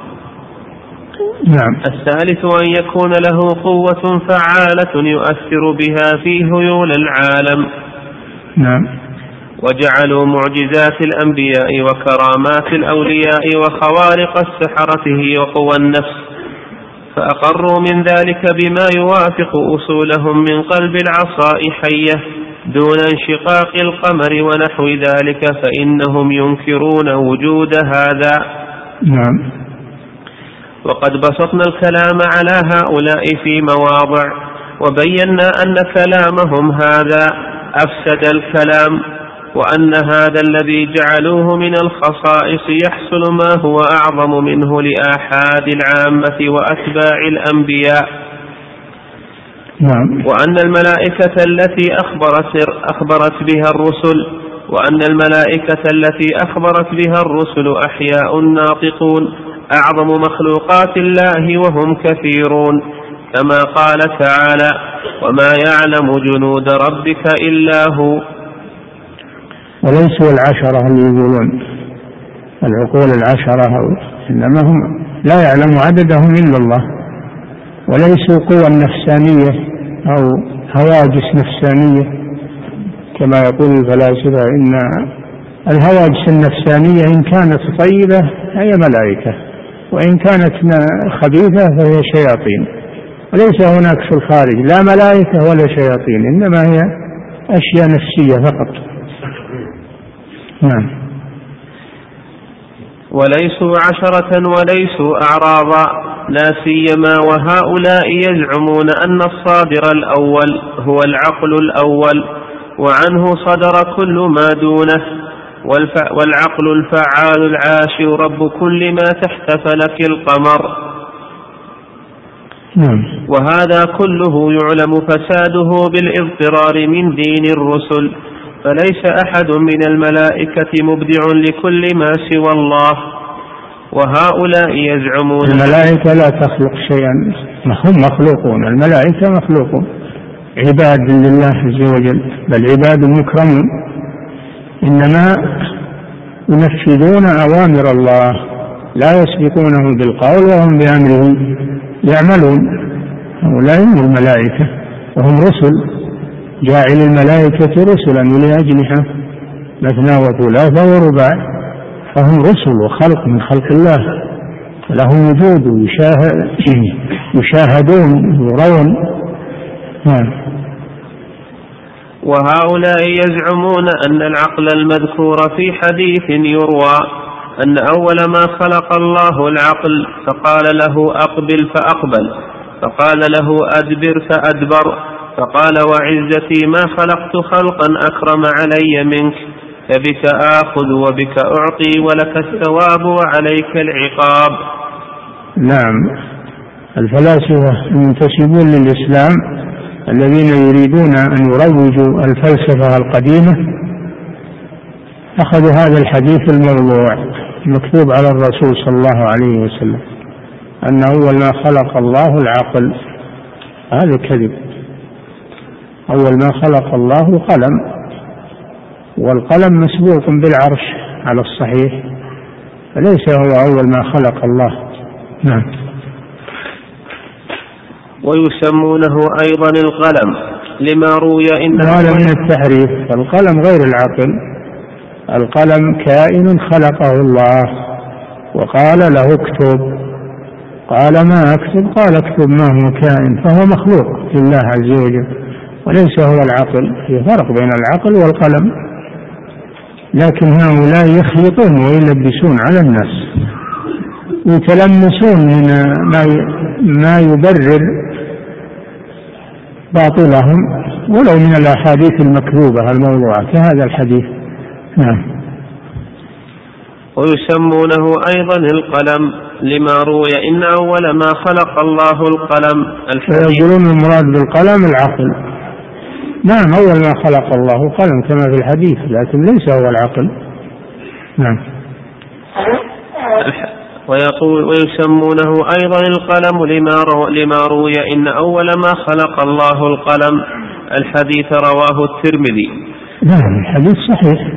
نعم. الثالث أن يكون له قوة فعالة يؤثر بها في هيول العالم. نعم. وجعلوا معجزات الأنبياء وكرامات الأولياء وخوارق السحرة وقوى النفس، فأقروا من ذلك بما يوافق أصولهم من قلب العصاء حية دون انشقاق القمر ونحو ذلك، فإنهم ينكرون وجود هذا. نعم. وقد بسطنا الكلام على هؤلاء في مواضع، وبينا أن كلامهم هذا أفسد الكلام، وأن هذا الذي جعلوه من الخصائص يحصل ما هو أعظم منه لآحاد العامة وأتباع الأنبياء. نعم. وأن الملائكة التي أخبرت, أخبرت بها الرسل وأن الملائكة التي أخبرت بها الرسل أحياء ناطقون أعظم مخلوقات الله وهم كثيرون، كما قال تعالى: وما يعلم جنود ربك إلا هو. وليسوا العشرة اللي يقولون العقول العشرة، إنما هم لا يعلم عددهم إلا الله، وليسوا قوى نفسانية أو هواجس نفسانية كما يقول الفلاسفة، إن الهواجس النفسانية إن كانت طيبة هي ملائكة، وإن كانت خبيثة فهي شياطين، وليس هناك في الخارج لا ملائكة ولا شياطين، إنما هي أشياء نفسية فقط. نعم. وليسوا عشرة وليسوا أعراضا، لا سيما وهؤلاء يزعمون أن الصادر الأول هو العقل الأول، وعنه صدر كل ما دونه، والعقل الفعال العاشر رب كل ما تحت فلك القمر. نعم. وهذا كله يعلم فساده بالاضطرار من دين الرسل، فليس أحد من الملائكة مبدع لكل ما سوى الله. وهؤلاء يزعمون الملائكة لا تخلق شيئا، هم مخلوقون، الملائكة مخلوقون عباد لله عز وجل، بل عباد مكرمون، إنما ينفذون أوامر الله، لا يسبقونه بالقول وهم بأمره يعملون. هؤلاء هم الملائكة وهم رسل، جاعل الملائكة رسلا أولي أجنحة مثنى وثلاث ورباع، فهم رسل وخلق من خلق الله، لهم وجود يشاهدون يرون. نعم. وهؤلاء يزعمون أن العقل المذكور في حديث يروى أن أول ما خلق الله العقل فقال له أقبل فأقبل، فقال له أدبر فأدبر، فقال وعزتي ما خلقت خلقا أكرم علي منك، فبك آخذ وبك أعطي ولك الثواب وعليك العقاب. نعم. الفلاسفة المنتسبون للإسلام الذين يريدون أن يروجوا الفلسفة القديمة أخذوا هذا الحديث الموضوع المكتوب على الرسول صلى الله عليه وسلم أن أول ما خلق الله العقل. هذا كذب. أول ما خلق الله القلم، والقلم مسبوق بالعرش على الصحيح، فليس هو أول ما خلق الله. نعم. ويسمونه أيضا القلم لما روي إن هذا من التحريف. القلم غير العقل. القلم كائن خلقه الله وقال له اكتب، قال ما اكتب؟ قال اكتب ما هو كائن، فهو مخلوق لله عز وجل وليس هو العقل. في فرق بين العقل والقلم، لكن هؤلاء يخلطون ويلبسون على الناس يتلمسون من ما يبرر باطلهم ولو من الأحاديث المكذوبة الموضوعة كهذا الحديث. نعم. ويسمونه أيضا القلم لما روي إن أول ما خلق الله القلم الحديث. يقولون المراد بالقلم العقل. نعم، أول ما خلق الله القلم كما في الحديث، لكن ليس هو العقل. نعم. ويقول ويسمونه أيضا القلم لما, رو لما روي إن أول ما خلق الله القلم الحديث رواه الترمذي. نعم، الحديث صحيح.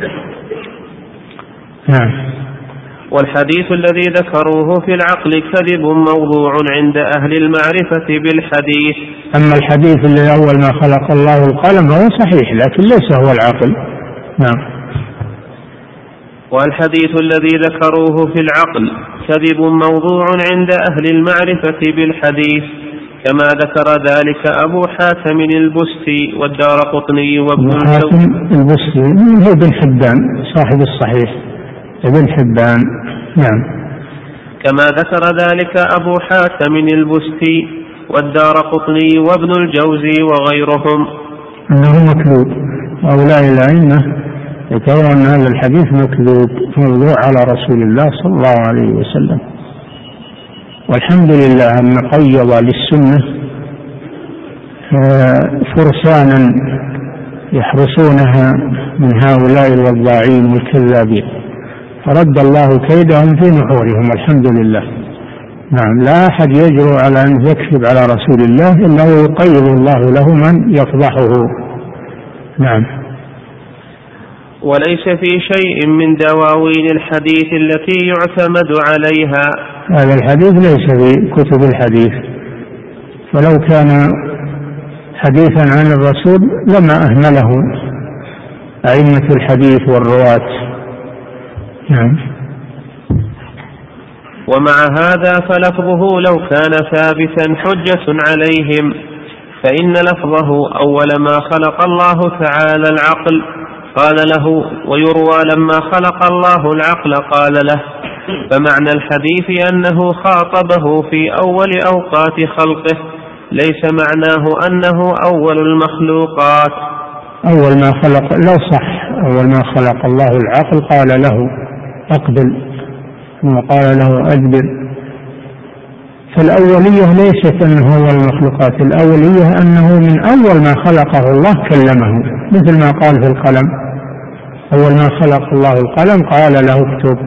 نعم. والحديث الذي ذكروه في العقل كذب موضوع عند أهل المعرفة بالحديث. أما الحديث الذي أول ما خلق الله القلم هو صحيح لكن ليس هو العقل. نعم. والحديث الذي ذكروه في العقل كذب موضوع عند أهل المعرفة بالحديث كما ذكر ذلك أبو حاتم البستي والدارقطني وابن حاتم البستي هو ابن حبان صاحب الصحيح ابن حبان. نعم. كما ذكر ذلك أبو حاتم البستي والدارقطني وابن الجوزي وغيرهم أنه مكذوب. هؤلاء الأئمة يقولون أن هذا الحديث مكذوب موضوع على رسول الله صلى الله عليه وسلم. والحمد لله أن قيض للسنة فرسانا يحرسونها من هؤلاء الوضاعين والكذابين، فرد الله كيدهم في نحورهم الحمد لله. نعم. لا أحد يجرؤ على أن يكذب على رسول الله إنه يقيض الله له من يفضحه. نعم. وليس في شيء من دواوين الحديث التي يعتمد عليها. هذا الحديث ليس في كتب الحديث، فلو كان حديثا عن الرسول لما أهمله أئمة الحديث والرواة. نعم. ومع هذا فلفظه لو كان ثابتا حجة عليهم، فإن لفظه أول ما خلق الله تعالى العقل قال له، ويروى لما خلق الله العقل قال له، فمعنى الحديث أنه خاطبه في أول أوقات خلقه، ليس معناه أنه أول المخلوقات. أول ما خلق لو صح أول ما خلق الله العقل قال له أقبل وقال له أدبر، فالأولية ليست أنه هو المخلوقات، الأولية أنه من أول ما خلقه الله كلمه، مثل ما قال في القلم أول ما خلق الله القلم قال له اكتب.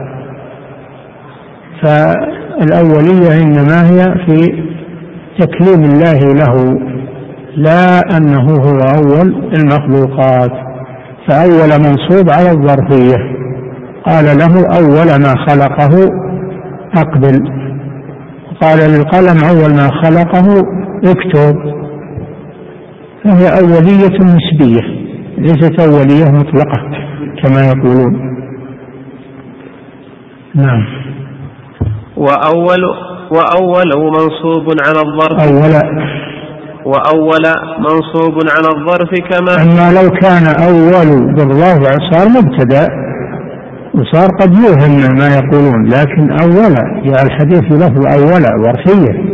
فالأولية إنما هي في تكليم الله له، لا أنه هو أول المخلوقات. فأول منصوب على الظرفية، قال له أول ما خلقه أقبل، قال للقلم أول ما خلقه اكتب، فهي أولية نسبية ليست أولية مطلقة كما يقولون. نعم. وأول وأول منصوب على الظرف أول وأول منصوب على الظرف كما. أما لو كان أول بالرفع صار مبتدأ وصار قد يوهم ما يقولون، لكن أول جاء الحديث لفظ أول ظرفية،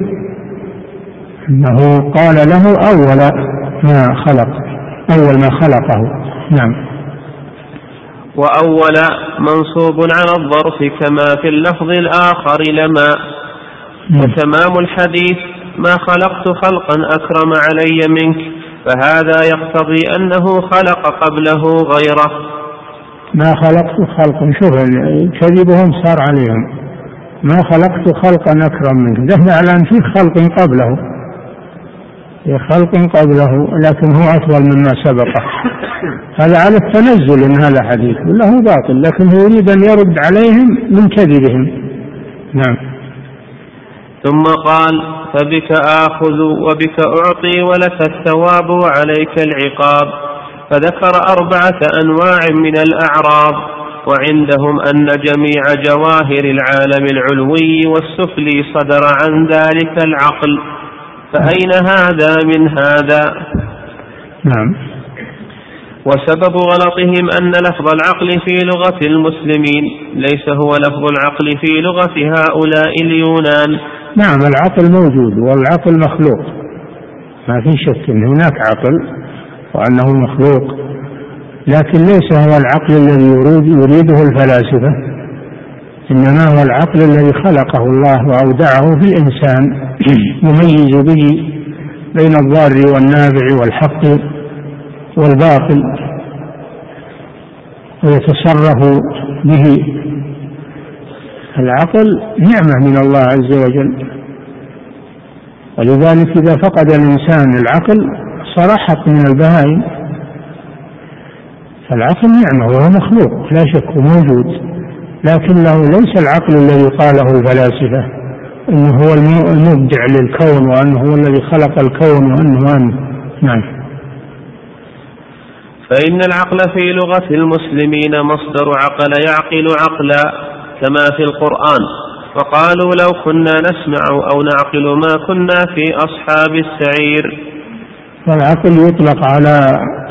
أنه قال له أول ما خلق أول ما خلقه. نعم. وأول منصوب على الظرف كما في اللفظ الآخر لما. وتمام الحديث ما خلقت خلقا أكرم علي منك، فهذا يقتضي أنه خلق قبله غيره. ما خلقت خلقا، شوف كذبهم صار عليهم، ما خلقت خلقا أكرم منه، دفع على أن فيه خلق قبله، في خلق قبله لكن هو أفضل مما سبقه. هذا على التنزل إن هذا حديث ولا هو باطل، لكن هو يريد أن يرد عليهم من كذبهم. نعم. ثم قال: فبك آخذ وبك أعطي ولك الثواب وعليك العقاب. فذكر أربعة أنواع من الأعراض، وعندهم أن جميع جواهر العالم العلوي والسفلي صدر عن ذلك العقل، فأين هذا من هذا؟ نعم. وسبب غلطهم أن لفظ العقل في لغة المسلمين ليس هو لفظ العقل في لغة هؤلاء اليونان. نعم، العقل موجود والعقل مخلوق، ما في شك أن هناك عقل وأنه مخلوق، لكن ليس هو العقل الذي يريده الفلاسفة، إنما هو العقل الذي خلقه الله وأودعه في الإنسان يميز به بين الضار والنافع والحق والباطل ويتصرف به. العقل نعمة من الله عز وجل، ولذلك إذا فقد الإنسان العقل صار حق من البهائم. فالعقل نعمة وهو مخلوق لا شك موجود، لكنه ليس العقل الذي قاله الفلاسفة إنه هو المبدع للكون وأنه هو الذي خلق الكون وأنه أنه. نعم. فإن العقل في لغة المسلمين مصدر عقل يعقل عقلا كما في القرآن، فقالوا لو كنا نسمع أو نعقل ما كنا في أصحاب السعير. فالعقل يطلق على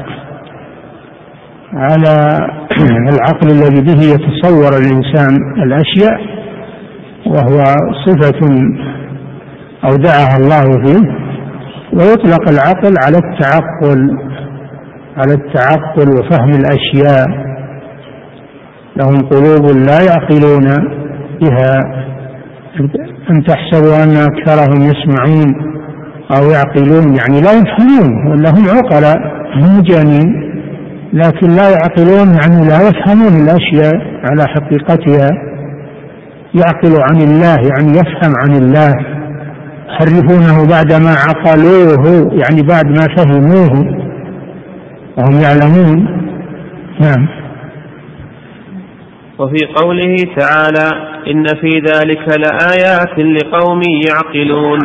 على العقل الذي به يتصور الإنسان الأشياء، وهو صفة أودعها الله فيه، ويطلق العقل على التعقل على التعقل وفهم الأشياء. لهم قلوب لا يعقلون بها، أن تحسبوا أن أكثرهم يسمعون أو يعقلون، يعني لا يفهمون، ولا هم عقلاء هم جانين لكن لا يعقلون، يعني لا يفهمون الأشياء على حقيقتها. يعقل عن الله يعني يفهم عن الله، يحرفونه بعدما عقلوه يعني بعد ما فهموه وهم يعلمون. نعم. وفي قوله تعالى: إن في ذلك لآيات لقوم يعقلون.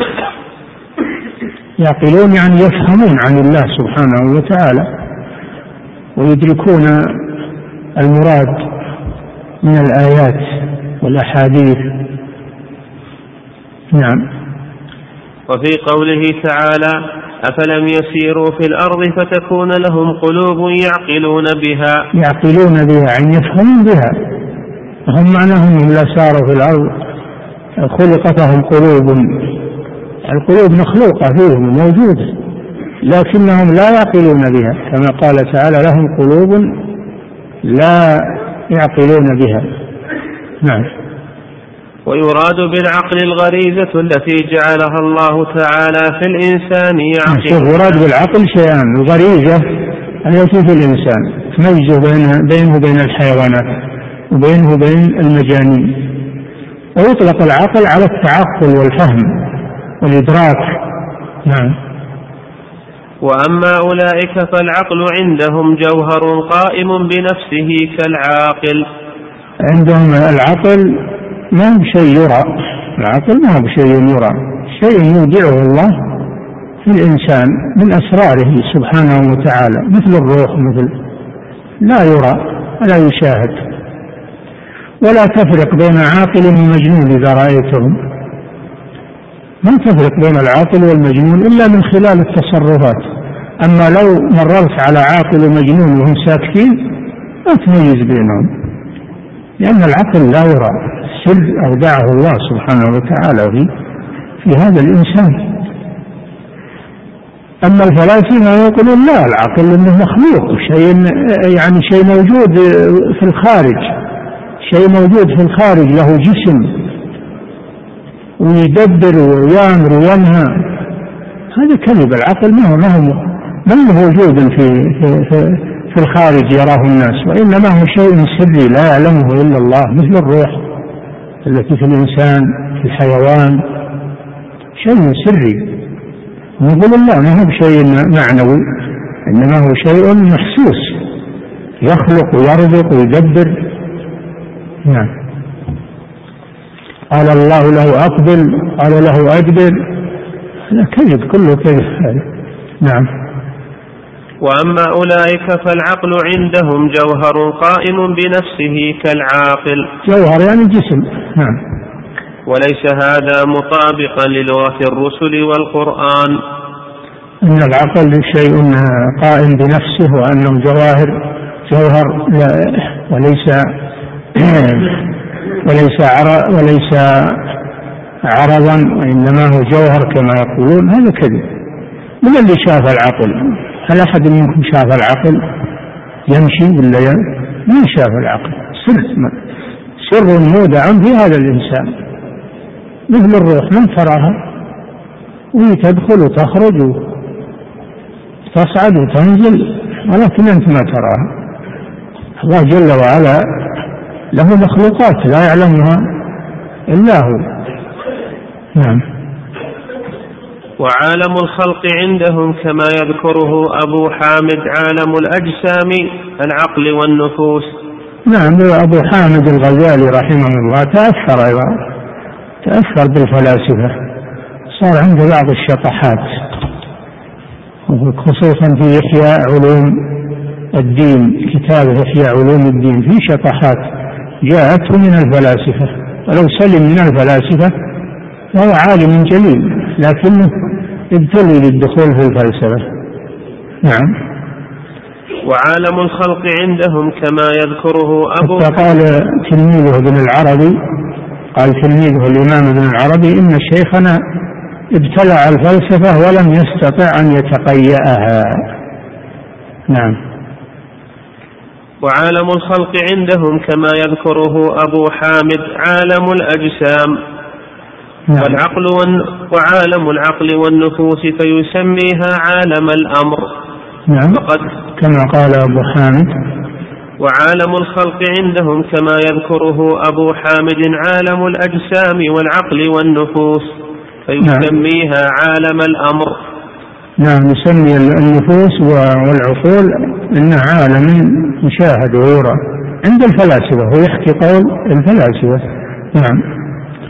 يعقلون يعني يفهمون عن الله سبحانه وتعالى ويدركون المراد من الآيات والأحاديث. نعم. وفي قوله تعالى: أفلم يسيروا في الأرض فتكون لهم قلوب يعقلون بها. يعقلون بها يعني يفهمون بها، هم معناهم لا ساروا في الأرض خلقت لهم قلوب، القلوب مخلوقة فيهم موجودة لكنهم لا يعقلون بها، كما قال تعالى: لهم قلوب لا يعقلون بها. نعم. ويراد بالعقل الغريزة التي جعلها الله تعالى في الإنسان يعقل. يراد بالعقل شيئان: الغريزة التي في الإنسان تميز بينه وبين الحيوانات وبينه وبين المجانين، ويطلق العقل على التعقل والفهم والإدراك. نعم. وأما أولئك فالعقل عندهم جوهر قائم بنفسه كالعاقل. عندهم العقل ما هو شيء يرى، العقل ما هو شيء يرى، شيء يودعه الله في الإنسان من أسراره سبحانه وتعالى، مثل الروح، مثل لا يرى ولا يشاهد. ولا تفرق بين عاقل ومجنون إذا رأيتهم، ما تفرق بين العاقل والمجنون إلا من خلال التصرفات. أما لو مررت على عاقل ومجنون وهم ساكتين ما تميز بينهم، لأن العقل لا يرى، سر أودعه الله سبحانه وتعالى في, في هذا الإنسان. أما الفلاسفة يقولون لا، العقل إنه مخلوق، شيء يعني شيء موجود في الخارج، شيء موجود في الخارج له جسم ويدبر ويأمر وينهى. هذا كذب، العقل ما هو ما له وجود في, في, في, في الخارج يراه الناس، وإنما هو شيء سري لا يعلمه إلا الله، مثل الروح التي في الإنسان في الحيوان، شيء سري. نقول الله ما هو شيء معنوي، إنما هو شيء محسوس يخلق ويرزق ويدبر. نعم. قال الله له أقبل، قال له أدبر، هذا كذب، كله كذب هذا. نعم. وأما أولئك فالعقل عندهم جوهر قائم بنفسه كالعاقل. جوهر يعني جسم. نعم. وليس هذا مطابقا للغة الرسل والقرآن. إن العقل شيء قائم بنفسه وأنه جواهر جوهر وليس وليس عر وليس عرضا، وإنما هو جوهر كما يقولون، هذا كذب. من اللي شاف العقل؟ هل أحد منكم شاف العقل يمشي ولا من شاف العقل؟ سر سر مودع في هذا الإنسان، مثل الروح من تراها وهي تدخل وتخرج وتصعد وتنزل، ولكن أنت ما تراها. الله جل وعلا له مخلوقات لا يعلمها إلا هو. نعم. وعالم الخلق عندهم كما يذكره أبو حامد عالم الأجسام العقل والنفوس. نعم. أبو حامد الغزالي رحمه الله تأثر أيضا تأثر بالفلاسفة، صار عنده بعض الشطحات، خصوصا في إحياء علوم الدين، كتاب إحياء علوم الدين فيه شطحات جاءته من الفلاسفة، ولو سلم من الفلاسفة فهو عالم جليل، لكنه ابتلي للدخول في الفلسفة. نعم. وعالم الخلق عندهم كما يذكره أبو قال تلميذه ابن العربي قال تلميذه الإمام ابن العربي إن شيخنا ابتلع الفلسفة ولم يستطع أن يتقيأها. نعم. وعالم الخلق عندهم كما يذكره أبو حامد عالم الأجسام. نعم. والعقل وعالم العقل والنفوس فيسميها عالم الأمر. نعم. وقد كما قال أبو حامد. وعالم الخلق عندهم كما يذكره أبو حامد عالم الأجسام والعقل والنفوس فيسميها نعم. عالم الأمر. نعم. يسمي النفوس والعقول إنه عالم مشاهد ويرى عند الفلاسفة، ويحكي قول الفلاسفة. نعم.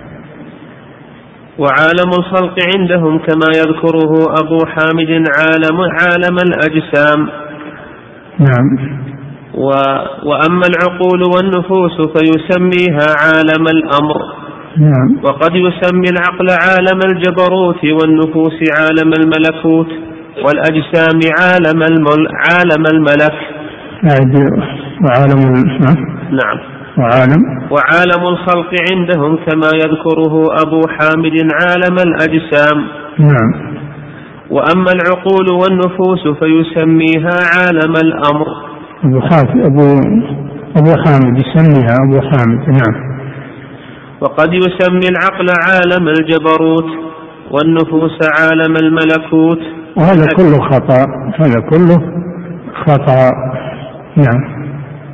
وعالم الخلق عندهم كما يذكره أبو حامد عالم عالم الأجسام. نعم. و وأما العقول والنفوس فيسميها عالم الأمر. نعم. وقد يسمي العقل عالم الجبروت والنفوس عالم الملكوت والأجسام عالم المل عالم الملك. وعالم نعم. وعالم وعالم الخلق عندهم كما يذكره أبو حامد عالم الأجسام. نعم. وأما العقول والنفوس فيسميها عالم الأمر. أبو أبو أبو حامد يسميها أبو حامد. نعم. وقد يسمي العقل عالم الجبروت والنفوس عالم الملكوت. وهذا كله خطأ، هذا كله خطأ. نعم.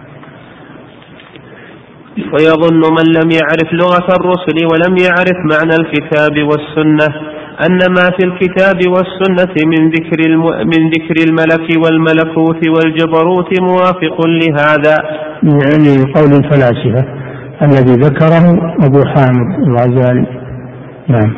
ويظن من لم يعرف لغة الرسل ولم يعرف معنى الكتاب والسنة أن ما في الكتاب والسنة من ذكر الم... من ذكر الملك والملكوت والجبروت موافق لهذا، يعني قول الفلاسفة الذي ذكره أبو حامد الغزالي. نعم.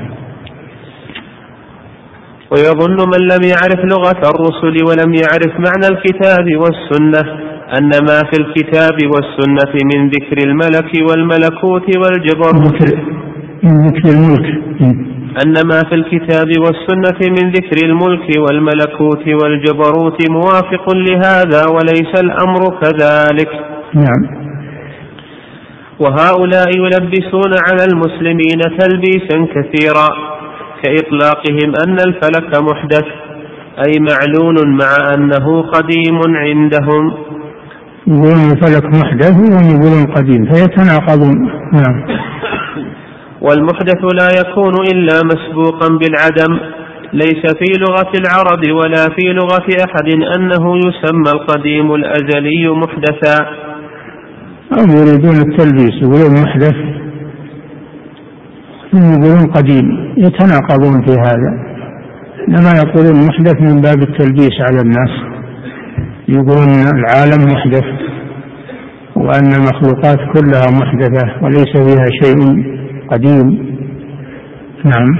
ويظن من لم يعرف لغة الرسل ولم يعرف معنى الكتاب والسنة أن ما في الكتاب والسنة من ذكر الملك والملكوت والجبروت من ذكر الملك أن ما في الكتاب والسنة من ذكر الملك والملكوت والجبروت موافق لهذا وليس الأمر كذلك. نعم. وهؤلاء يلبسون على المسلمين تلبيسا كثيرا كإطلاقهم أن الفلك محدث أي معلول مع أنه قديم عندهم. يقولون الفلك محدث ويقولون قديم فيتناقضون. نعم. والمحدث لا يكون إلا مسبوقا بالعدم ليس في لغة العرب ولا في لغة أحد أنه يسمى القديم الأزلي محدثا. هم يريدون التلبيس، يقولون محدث، يقولون قديم، يتناقضون في هذا. إنما يقولون محدث من باب التلبيس على الناس، يقولون العالم محدث وأن المخلوقات كلها محدثة وليس فيها شيء قديم. نعم.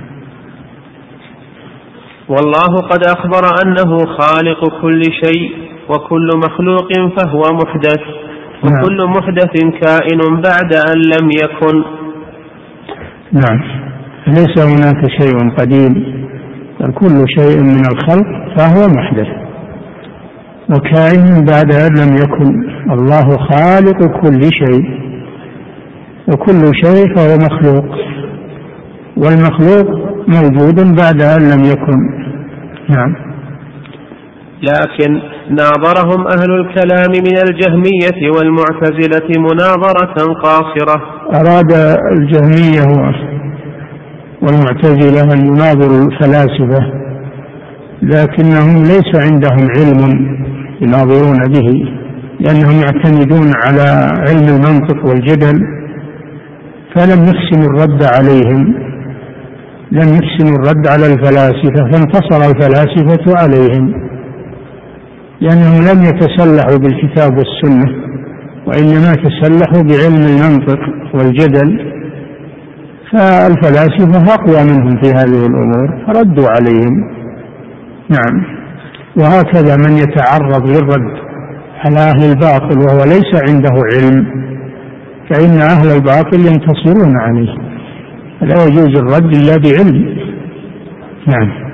والله قد أخبر أنه خالق كل شيء وكل مخلوق فهو محدث، وكل نعم. محدث كائن بعد أن لم يكن. نعم، ليس هناك شيء قديم، بل كل شيء من الخلق فهو محدث وكائن بعد أن لم يكن. الله خالق كل شيء وكل شيء فهو مخلوق، والمخلوق موجود بعد أن لم يكن. نعم. لكن ناظرهم أهل الكلام من الجهمية والمعتزلة مناظرة قاصرة. أراد الجهمية والمعتزلة أن يناظروا الفلاسفة، لكنهم ليس عندهم علم يناظرون به، لأنهم يعتمدون على علم المنطق والجدل، فلم يحسنوا الرد عليهم، لم يحسنوا الرد على الفلاسفة، فانتصر الفلاسفة عليهم، لأنهم لم يتسلحوا بالكتاب والسنة، وإنما تسلحوا بعلم المنطق والجدل، فالفلاسفة أقوى منهم في هذه الأمور فردوا عليهم. نعم. وهكذا من يتعرض للرد على أهل الباطل وهو ليس عنده علم، فإن أهل الباطل ينتصرون عليه، لا يجوز الرد إلا بعلم. نعم.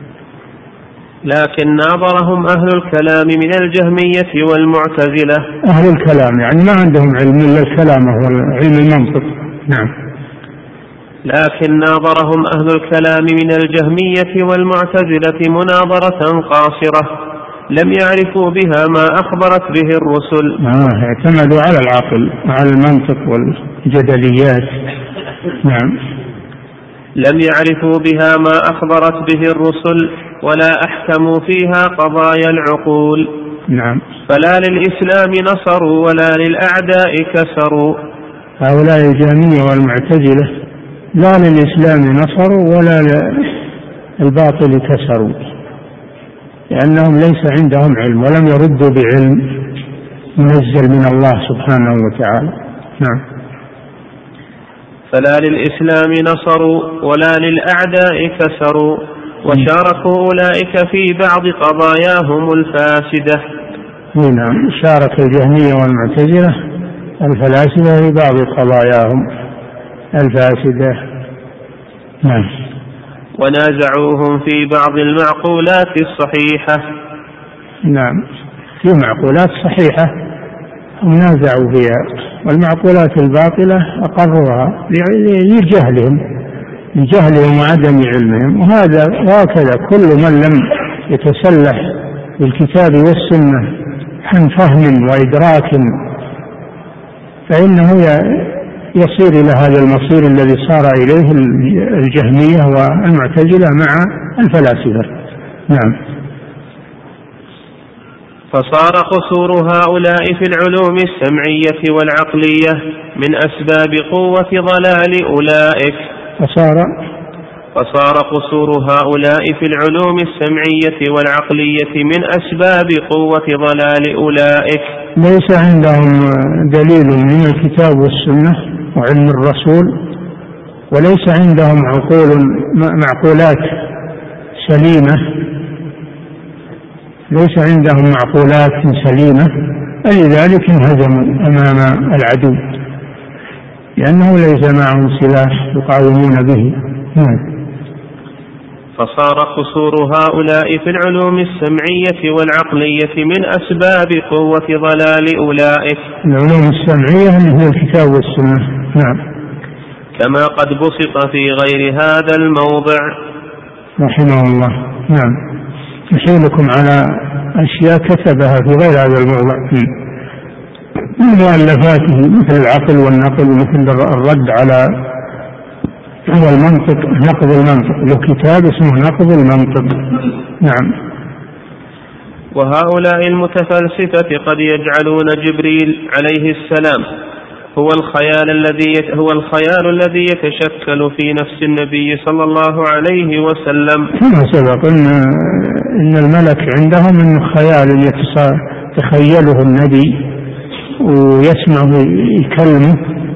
لكن ناظرهم أهل الكلام من الجهمية والمعتزلة. أهل الكلام يعني ما عندهم علم إلا الكلام، هو علم المنطق. نعم. لكن ناظرهم أهل الكلام من الجهمية والمعتزلة مناظرة قاصرة لم يعرفوا بها ما أخبرت به الرسل. آه اعتمدوا على العقل وعلى المنطق والجدليات. نعم. لم يعرفوا بها ما أخبرت به الرسل ولا أحكموا فيها قضايا العقول. نعم. فلا للإسلام نصروا ولا للأعداء كسروا. هؤلاء الجهمية والمعتزلة لا للإسلام نصروا ولا للباطل كسروا، لأنهم ليس عندهم علم ولم يردوا بعلم منزل من الله سبحانه وتعالى. نعم. فلا للإسلام نصروا ولا للأعداء كسروا، وشاركوا أولئك في بعض قضاياهم الفاسدة. نعم، شارك الجهمية والمعتزلة الفلاسفة في بعض قضاياهم الفاسدة. نعم. ونازعوهم في بعض المعقولات الصحيحة. نعم، في معقولات صحيحة هم نازعوا فيها، والمعقولات الباطلة أقروها لجهلهم لجهلهم وعدم علمهم. وهذا وهكذا كل من لم يتسلح بالكتاب والسنة عن فهم وإدراك فإنه يصير إلى هذا المصير الذي صار إليه الجهمية والمعتزلة مع الفلاسفة. نعم. فصار قصور هؤلاء في العلوم السمعية والعقلية من أسباب قوة ضلال أولئك. فصار فصار قصور هؤلاء في العلوم السمعية والعقلية من أسباب قوة ضلال أولئك. ليس عندهم دليل من الكتاب والسنة وعلم الرسول، وليس عندهم عقول معقولات سليمة، ليس عندهم معقولات سليمة، فلذلك انهزموا أمام العدو، لأنه ليس معهم سلاح يقاومون به. فصار قصور هؤلاء في العلوم السمعية والعقلية من أسباب قوة ضلال أولئك. العلوم السمعية هي الكتاب والسنة. نعم. كما قد بسط في غير هذا الموضع رحمه الله. نعم. يحيلكم على أشياء كتبها في غير هذا الموضع من مؤلفاته، مثل العقل والنقل، ومثل الرد على هو المنطق، نقض المنطق، له كتاب اسمه نقض المنطق. نعم. وهؤلاء المتفلسفة قد يجعلون جبريل عليه السلام هو الخيال الذي هو الخيال الذي يتشكل في نفس النبي صلى الله عليه وسلم، كما سبق ان ان الملك عندهم انه خيال يتخيله النبي ويسمع يكلمه،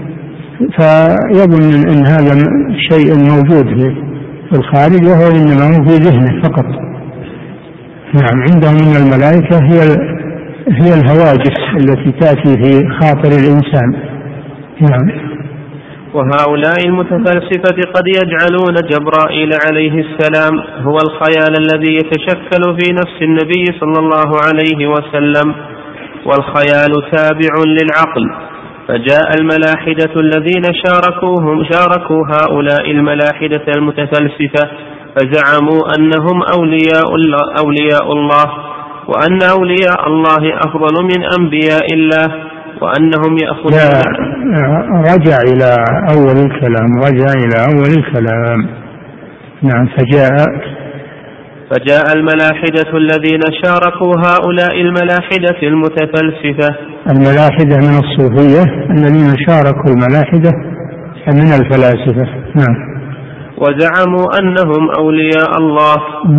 فيظن ان هذا شيء موجود في الخارج وهو انما هو في ذهنه فقط. نعم. عندهم من الملائكة هي هي الهواجس التي تأتي في خاطر الإنسان. نعم. وهؤلاء المتفلسفة قد يجعلون جبرائيل عليه السلام هو الخيال الذي يتشكل في نفس النبي صلى الله عليه وسلم، والخيال تابع للعقل، فجاء الملاحدة الذين شاركوهم شاركوا هؤلاء الملاحدة المتفلسفة فزعموا أنهم أولياء الله, أولياء الله وأن أولياء الله أفضل من أنبياء الله، وأنهم يأخذون. رجع إلى أول الكلام رجع إلى أول الكلام نعم. فجاء فجاء الملاحدة الذين شاركوا هؤلاء الملاحدة المتفلسفة. الملاحدة من الصوفية الذين شاركوا الملاحدة من الفلاسفة. نعم. وزعموا أنهم أولياء الله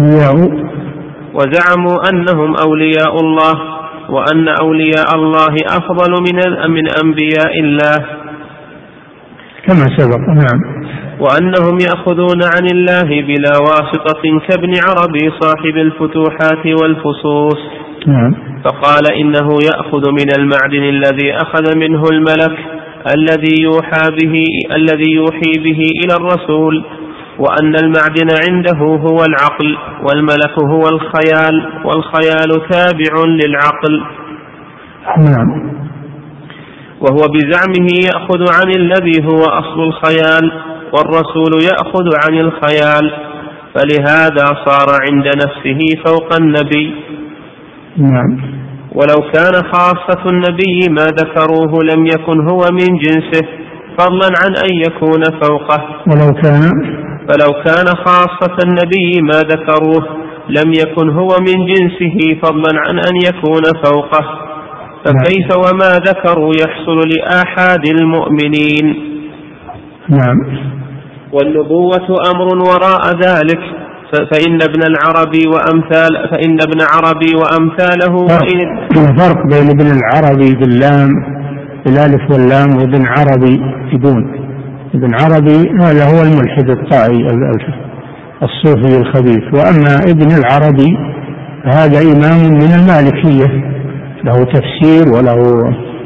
وزعموا أنهم أولياء الله وأن أولياء الله أفضل من من أنبياء الله كما سبق. نعم. وأنهم يأخذون عن الله بلا واسطة كابن عربي صاحب الفتوحات والفصوص. نعم. فقال إنه يأخذ من المعدن الذي أخذ منه الملك الذي يوحى به الذي يوحي به إلى الرسول، وأن المعدن عنده هو العقل والملك هو الخيال، والخيال تابع للعقل. نعم. وهو بزعمه يأخذ عن الذي هو أصل الخيال، والرسول يأخذ عن الخيال، فلهذا صار عند نفسه فوق النبي. نعم. ولو كان خاصة النبي ما ذكروه لم يكن هو من جنسه فضلا عن أن يكون فوقه. ولو كان فلو كان خاصة النبي ما ذكروه لم يكن هو من جنسه فضلا عن أن يكون فوقه، فكيف وما ذكروا يحصل لآحاد المؤمنين. نعم. والنبوة أمر وراء ذلك، فإن ابن العربي وأمثال فإن ابن عربي وأمثاله. فرق بين ابن العربي باللام بالالف واللام وابن عربي بدون. ابن عربي هذا هو الملحد الطائي الصوفي الخبيث، وأما ابن العربي هذا إمام من المالكية له تفسير وله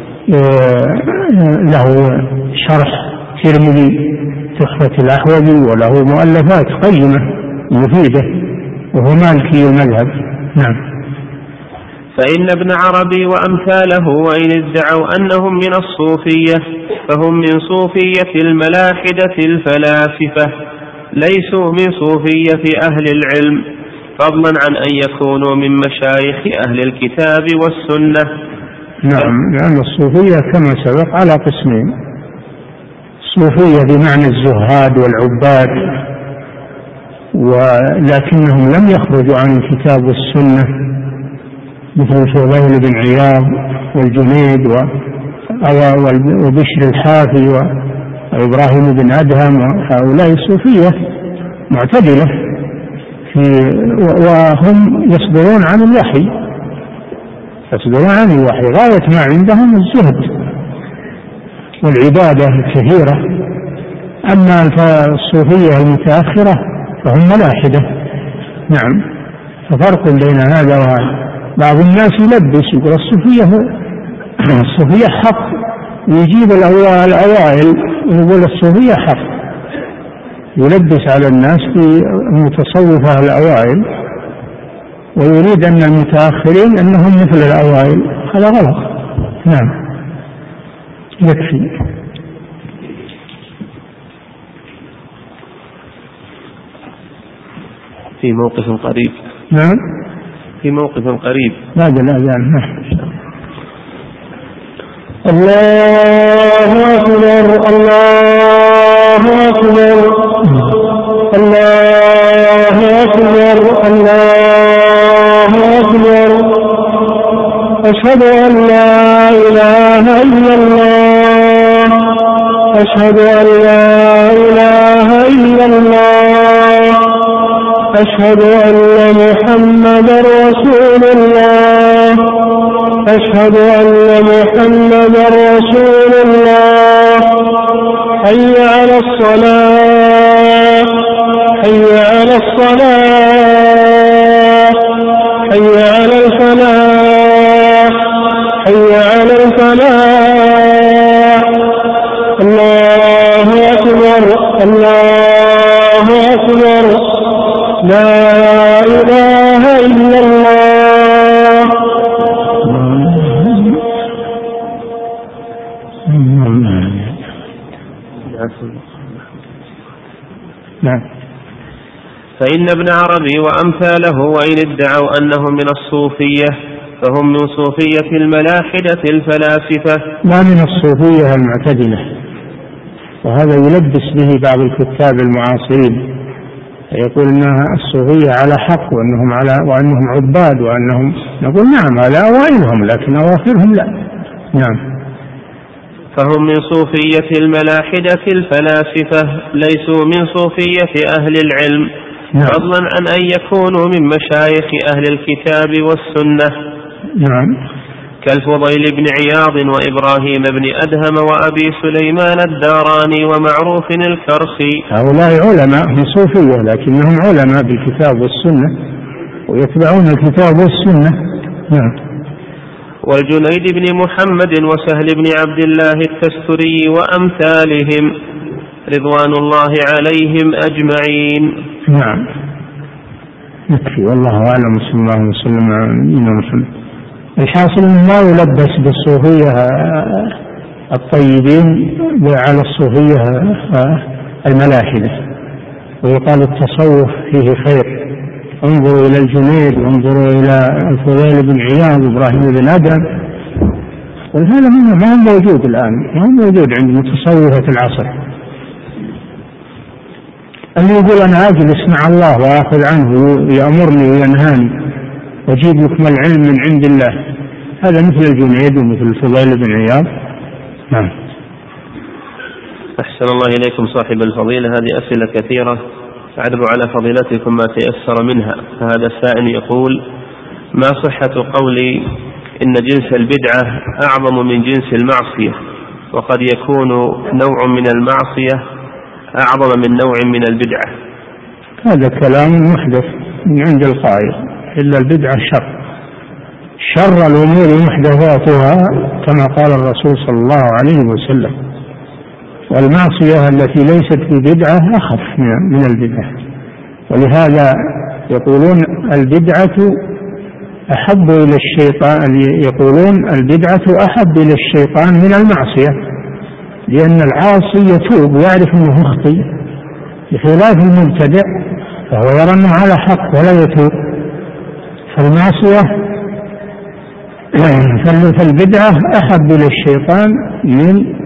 له شرح ترمذي تحفة الأحوذي وله مؤلفات قيمة مفيدة وهو مالكي المذهب. نعم. فإن ابن عربي وأمثاله وإن ادعوا أنهم من الصوفية فهم من صوفية الملاحدة الفلاسفة، ليسوا من صوفية أهل العلم، فضلا عن أن يكونوا من مشايخ أهل الكتاب والسنة. نعم. لأن الصوفية كما سبق على قسمين: صوفية بمعنى الزهاد والعباد، ولكنهم لم يخرجوا عن الكتاب والسنة مثل الفضيل بن عياض والجنيد وبشر الحافي وإبراهيم بن أدهم، وهؤلاء الصوفية معتدلة في وهم يصدرون عن الوحي يصدرون عن الوحي غاية ما عندهم الزهد والعبادة الكثيرة. أما الصوفية المتأخرة فهم ملاحدة. نعم. ففرق بين هذا وهذا. بعض الناس يلبس يقول الصوفية الصوفية حق، ويجيب الأوائل ويقول الصوفية حق، يلبس على الناس في المتصوفة الأوائل ويريد أن المتأخرين أنهم مثل الأوائل، هذا غلط. نعم. يكفي. في موقف قريب. نعم. في موقف قريب. بعد الأذان. الله أكبر. الله أكبر الله أكبر الله أكبر أشهد أن لا إله إلا الله أشهد أن لا إله إلا الله أشهد أن محمدا رسول الله أشهد أن محمدا رسول الله حي على الصلاة حي على الصلاة حي على الفلاح حي على الفلاح الله أكبر الله أكبر لا إله إلا الله. نعم. فإن ابن عربي وأمثاله وإن ادعوا أنهم من الصوفية فهم من صوفية الملاحدة الفلاسفة لا من الصوفية المعتدلة، وهذا يلبس به بعض الكتاب المعاصرين يقول أنها الصوفية على حق وأنهم على وأنهم عباد وأنهم نقول نعم هذا أوائلهم لكن أواخرهم لا. نعم. فهم من صوفية الملاحدة الفلاسفة ليسوا من صوفية أهل العلم. نعم. فضلا عن أن يكونوا من مشايخ أهل الكتاب والسنة. نعم. كالفضيل بن عياض وإبراهيم بن أدهم وأبي سليمان الداراني ومعروف الكرخي. هؤلاء علماء من صوفية لكنهم علماء بالكتاب والسنة ويتبعون الكتاب والسنة. نعم. والجنيد بن محمد وسهل بن عبد الله التستري وأمثالهم رضوان الله عليهم أجمعين. نعم. يكفي والله أعلم صلى الله عليه وسلم على نبينا محمد. الحاصل ما يلبس بالصوفية الطيبين على الصوفية الملاحدة ويقال التصوف فيه خير. انظروا إلى الجنيد وانظروا إلى الفضيل بن عياض وإبراهيم بن أدهم وهذا ما هو موجود الآن، ما هو موجود عند متصوفة العصر. اللي يقول أنا أجلس مع الله وآخذ عنه يأمرني وينهاني وأجيب لكم العلم من عند الله، هذا مثل الجنيد ومثل الفضيل بن عياض. نعم. أحسن الله إليكم صاحب الفضيلة. هذه أسئلة كثيرة أعرض على فضيلتكم ما تيسر منها. فهذا السائل يقول: ما صحة قولي إن جنس البدعة أعظم من جنس المعصية، وقد يكون نوع من المعصية أعظم من نوع من البدعة؟ هذا كلام محدث من عند القائل، إلا البدعة شر شر الأمور محدثاتها كما قال الرسول صلى الله عليه وسلم، والمعصية التي ليست ببدعة أخف من البدعة. ولهذا يقولون البدعة أحب إلى الشيطان، يقولون البدعة أحب إلى الشيطان من المعصية، لأن العاصي يتوب ويعرف أنه مخطئ بخلاف المبتدع فهو يرى أنه على حق ولا يتوب. فالمعصية فالبدعة أحب إلى الشيطان من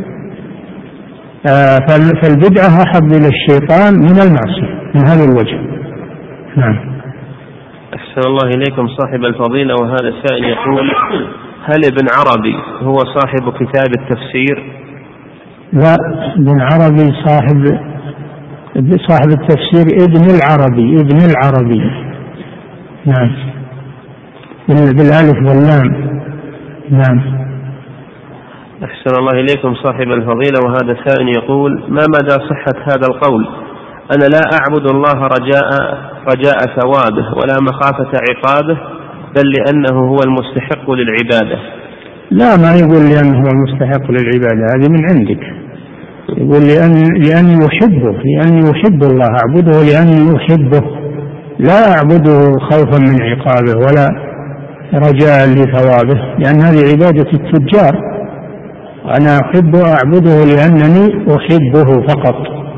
فالبدعة أحب إلى الشيطان من المعصية من هذا الوجه. نعم. أحسن الله إليكم صاحب الفضيلة. وهذا السائل يقول: هل ابن عربي هو صاحب كتاب التفسير؟ لا، ابن عربي صاحب صاحب التفسير ابن العربي ابن العربي نعم، بالالف واللام. نعم. أحسن الله إليكم صاحب الفضيلة. وهذا سائل يقول: ما مدى صحة هذا القول: أنا لا أعبد الله رجاء رجاء ثوابه ولا مخافة عقابه، بل لأنه هو المستحق للعبادة؟ لا، ما يقول لأنه هو المستحق للعبادة، هذه من عندك. يقول لأن لأني أحبه، لأني أحب الله أعبده لأني أحبه، لا أعبده خوفا من عقابه ولا رجاء لثوابه، لأن هذه عبادة التجار، وأنا أحب أعبده لأنني أحبه فقط.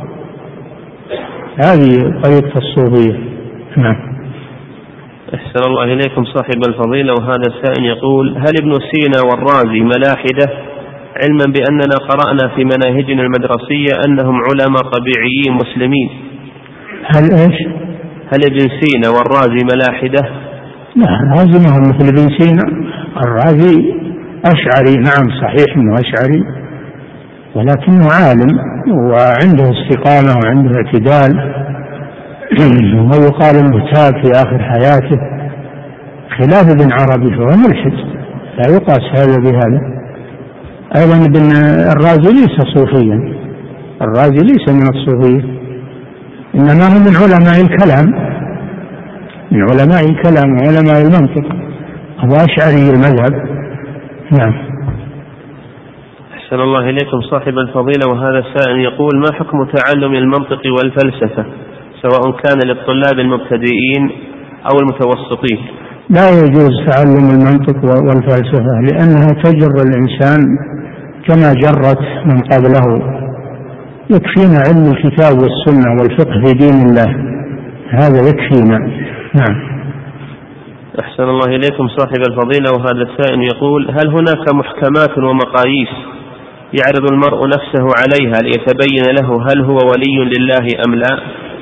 هذه طريقة الصوفية. نعم. أحسن الله إليكم صاحب الفضيلة. وهذا السائل يقول: هل ابن سينا والرازي ملاحدة؟ علما بأننا قرأنا في مناهجنا المدرسية أنهم علماء طبيعيين مسلمين. هل إيش؟ هل ابن سينا والرازي ملاحدة؟ لا، الرازي ما هو مثل ابن سينا. الرازي أشعري، نعم صحيح أنه أشعري، ولكنه عالم وعنده استقامة وعنده اعتدال، ويقال انه تاب في آخر حياته، خلاف ابن عربي فهو ملحد، لا يقاس هذا بهذا. أيضا ابن الرازي ليس صوفيا، الرازي ليس من الصوفية، إنما هو من علماء الكلام، من علماء الكلام وعلماء المنطق، هو أشعري المذهب. نعم. أحسن الله إليكم صاحب الفضيلة، وهذا السائل يقول: ما حكم تعلم المنطق والفلسفة سواء كان للطلاب المبتدئين أو المتوسطين؟ لا يجوز تعلم المنطق والفلسفة، لأنها تجر الإنسان كما جرت من قبله. يكفينا علم الكتاب والسنة والفقه في دين الله، هذا يكفينا. نعم. أحسن الله إليكم صاحب الفضيلة، وهذا السائل يقول: هل هناك محكمات ومقاييس يعرض المرء نفسه عليها ليتبين له هل هو ولي لله أم لا؟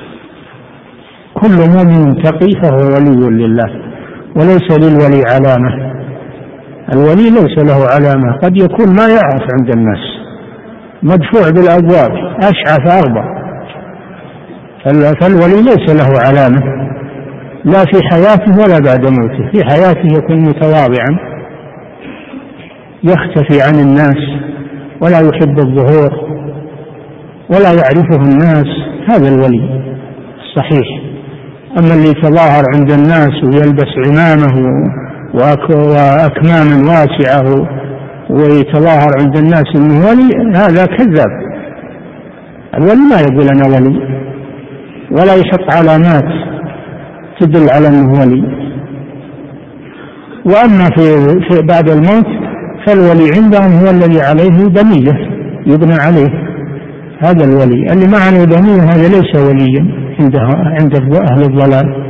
كل مؤمن تقي فهو ولي لله، وليس للولي علامة. الولي ليس له علامة، قد يكون ما يعرف عند الناس، مدفوع بالأبواب، أشعث أغبر، فالولي ليس له علامة لا في حياته ولا بعد موته. في حياته يكون متواضعا يختفي عن الناس ولا يحب الظهور ولا يعرفه الناس، هذا الولي الصحيح. أما اللي يتظاهر عند الناس ويلبس عمامه وأكماما واسعة ويتظاهر عند الناس أنه ولي، هذا كذاب. الولي ما يقول أنا ولي، ولا يحط علامات تدل على أنه ولي. وأما في, في بعد الموت فالولي عندهم هو الذي عليه بنية يبنى عليه، هذا الولي. اللي ما عليه بنية هذا ليس وليا عند عند أهل الضلال.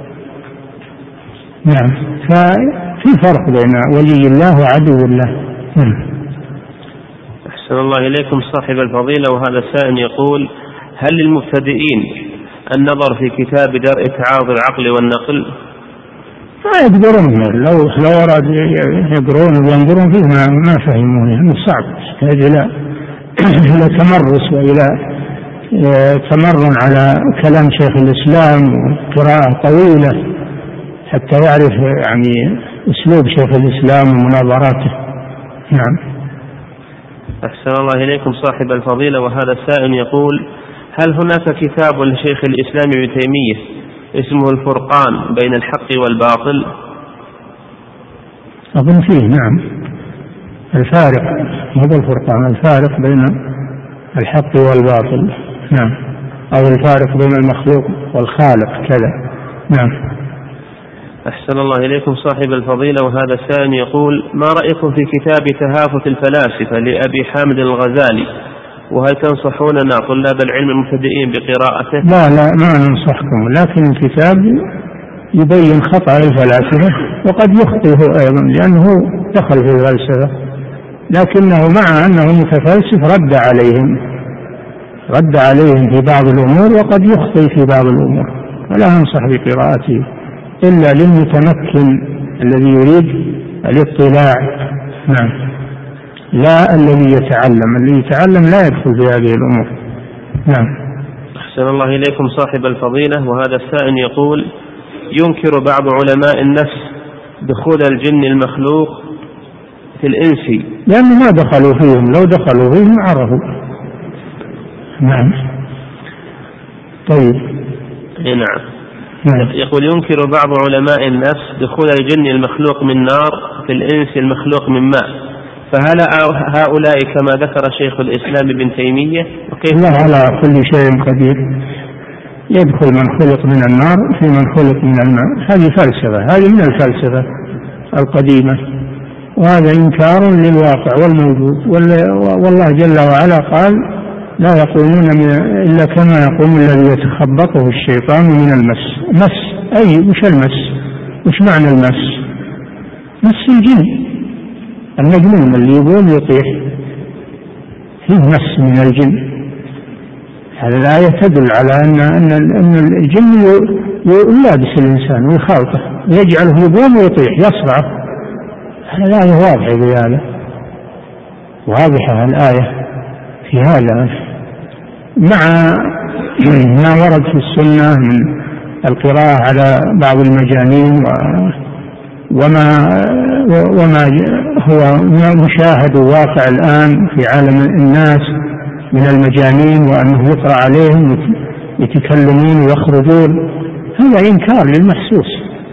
نعم. ففي فرق بين ولي الله وعدو الله. نعم. أحسن الله إليكم صاحب الفضيلة، وهذا السائل يقول: هل للمبتدئين النظر في كتاب درء تعارض العقل والنقل؟ ما يقدرون، لو لو أراد يقرون وينظرون فيه ما, ما فهمون، يعني صعب، يحتاج إلى إلى تمرس وإلى تمرن على كلام شيخ الإسلام وقراءة طويلة حتى يعرف يعني أسلوب شيخ الإسلام ومناظراته. نعم. أحسن الله إليكم صاحب الفضيلة، وهذا السائل يقول: هل هناك كتاب لشيخ الإسلام ابن تيمية اسمه الفرقان بين الحق والباطل؟ أظن فيه. نعم. الفارق، هذا الفرقان، الفارق بين الحق والباطل. نعم. أو الفارق بين المخلوق والخالق كذا. نعم. أحسن الله إليكم صاحب الفضيلة، وهذا السائل يقول: ما رأيكم في كتاب تهافت الفلاسفة لأبي حامد الغزالي، وهل تنصحوننا طلاب العلم المبتدئين بقراءته؟ لا لا ما ننصحكم، لكن الكتاب يبين خطأ الفلاسفة وقد يخطئه أيضا لأنه دخل في الفلسفة، لكنه مع أنه متفلسف رد عليهم رد عليهم في بعض الأمور وقد يخطئ في بعض الأمور، فلا ننصح بقراءته إلا للمتمكن الذي يريد الاطلاع. نعم. لا الذي يتعلم، الذي يتعلم لا يدخل في هذه الأمور. نعم. أحسن الله إليكم صاحب الفضيلة، وهذا السائل يقول: ينكر بعض علماء النفس دخول الجن المخلوق في الإنس لأنه ما دخلوا فيهم، لو دخلوا فيهم عرفوا. نعم. طيب. نعم. يقول: ينكر بعض علماء النفس دخول الجن المخلوق من نار في الإنس المخلوق من ماء، فهل هؤلاء كما ذكر شيخ الإسلام ابن تيمية؟ الله على كل شيء قدير، يدخل من خلق من النار في من خلق من الماء، هذه فلسفة، هذه من الفلسفة القديمة، وهذا إنكار للواقع والموجود. والله جل وعلا قال: لا يقومون إلا كما يقوم الذي يتخبطه الشيطان من المس. مس أي وش المس؟ وش معنى المس؟ مس الجن المجنون اللي يقوم يطيح فيه مس من الجن. هذه الآية تدل على أن أن أن الجن يلابس الإنسان ويخالطه ويجعله يقوم ويطيح يصرعه. الآية واضحة بهذا، واضحة الآية في هذا، مع ما ورد في السنة من القراءة على بعض المجانين وما وما هو مشاهد واقع الآن في عالم الناس من المجانين، وأنه يقرأ عليهم يتكلمون ويخرجون، هذا إنكار للمحسوس.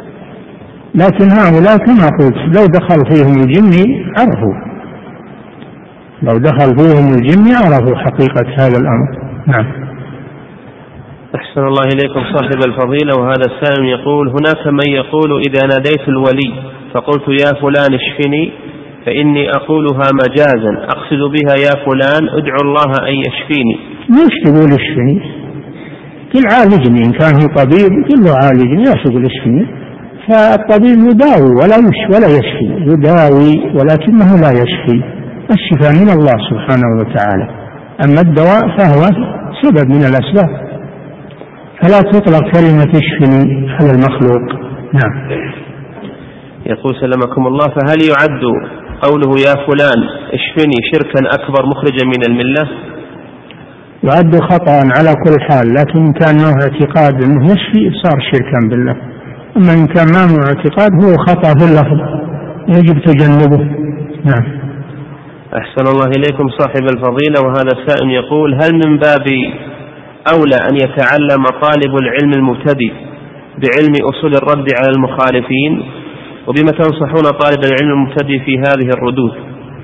لكن هؤلاء كما قلت لو دخل فيهم الجن عرفوا لو دخل فيهم الجن عرفوا حقيقة هذا الأمر. نعم. أحسن الله إليكم صاحب الفضيلة. وهذا السائل يقول: هناك من يقول إذا ناديت الولي فقلت يا فلان اشفني فإني أقولها مجازا أقصد بها يا فلان ادعو الله أن يشفيني. ليش تقول اشفني؟ قل عالجني، إن كان هو طبيب قل له عالجني، لا تقول اشفني. فالطبيب يداوي ولا ولا يشفي، يداوي ولكنه لا يشفي. الشفاء من الله سبحانه وتعالى، أما الدواء فهو سبب من الأسباب، فلا تطلق كلمة اشفني على المخلوق. نعم. يقول سلمكم الله: فهل يعد قوله يا فلان اشفني شركا أكبر مخرجا من الملة؟ يعد خطأ على كل حال، لكن إن كان له اعتقاد أنه يشفي صار شركا بالله، أما إن كان ما له اعتقاد هو خطأ في اللفظ يجب تجنبه. نعم. أحسن الله إليكم صاحب الفضيلة. وهذا السائل يقول: هل من باب أولى أن يتعلم طالب العلم المبتدئ بعلم أصول الرد على المخالفين؟ وبما تنصحون طالب العلم المبتدئ في هذه الردود؟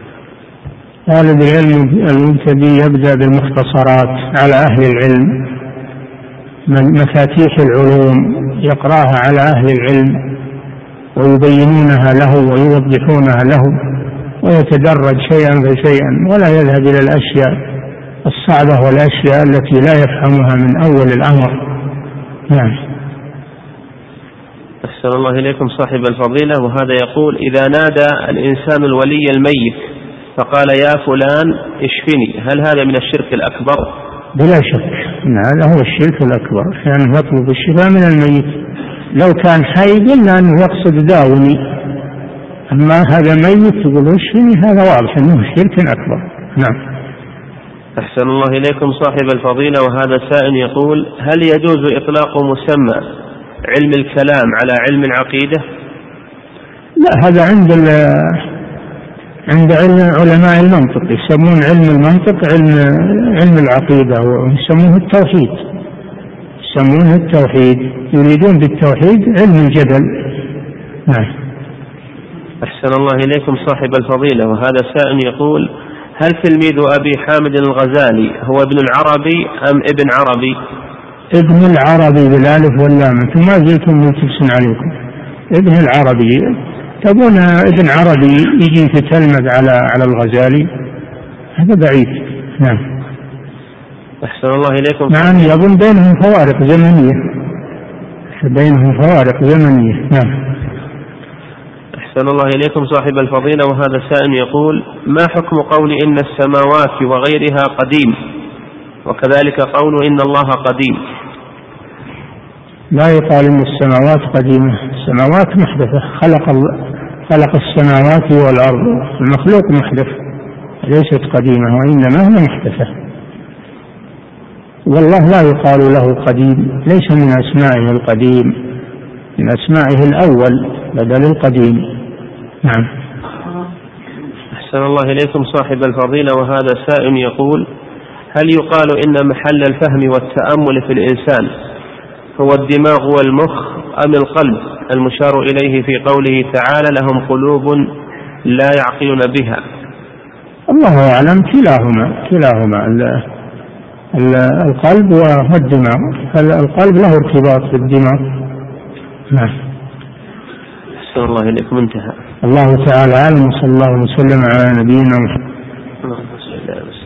طالب العلم المبتدئ يبدأ بالمختصرات على أهل العلم، من مفاتيح العلوم يقرأها على أهل العلم ويبينونها له ويوضحونها له، ويتدرج شيئا فشيئا، ولا يذهب إلى الأشياء الصعبة والأشياء التي لا يفهمها من أول الأمر. نعم. أحسن الله إليكم صاحب الفضيلة. وهذا يقول: إذا نادى الإنسان الولي الميت فقال يا فلان اشفني، هل هذا من الشرك الأكبر؟ بلا شك إن هذا هو الشرك الأكبر، لأنه يعني يطلب الشفاء من الميت. لو كان حي قلنا أنه يقصد داوني، أما هذا ميت تقول اشفني، هذا واضح أنه شرك أكبر. نعم. أحسن الله إليكم صاحب الفضيلة. وهذا سائل يقول: هل يجوز إطلاق مسمى علم الكلام على علم العقيدة؟ لا، هذا عند عند علماء المنطق، يسمون علم المنطق علم علم العقيدة، ويسموه التوحيد، يسمونه التوحيد، يريدون بالتوحيد علم الجدل. نعم. أحسن الله إليكم صاحب الفضيلة. وهذا سائل يقول: هل تلميذ أبي حامد الغزالي هو ابن العربي أم ابن عربي؟ ابن العربي بالالف واللام، انتم ما زلتم ملتبسين عليكم. ابن العربي، تبون ابن عربي يجي يتتلمذ على على الغزالي؟ هذا بعيد. نعم. أحسن الله إليكم. نعم، يظن بينهم فوارق زمنية، بينهم فوارق زمنية. نعم. أحسن الله إليكم صاحب الفضيلة. وهذا سائل يقول: ما حكم قول إن السماوات وغيرها قديم، وكذلك قول إن الله قديم؟ لا يقال إن السماوات قديمة، السماوات محدثة، خلق خلق السماوات والأرض، المخلوق محدث، ليست قديمة وإنما هي محدثة. والله لا يقال له قديم، ليس من أسمائه القديم، من أسمائه الأول بدل القديم. نعم. أحسن الله إليكم صاحب الفضيلة. وهذا سائل يقول: هل يقال إن محل الفهم والتأمل في الإنسان هو الدماغ والمخ أم القلب المشار إليه في قوله تعالى لهم قلوب لا يعقلون بها؟ الله أعلم، كلاهما كلاهما القلب والدماغ، القلب له ارتباط بالدماغ. نعم. أحسن الله إليكم. انتهى. الله تعالى أعلم، وصلى الله وسلم على نبينا محمد.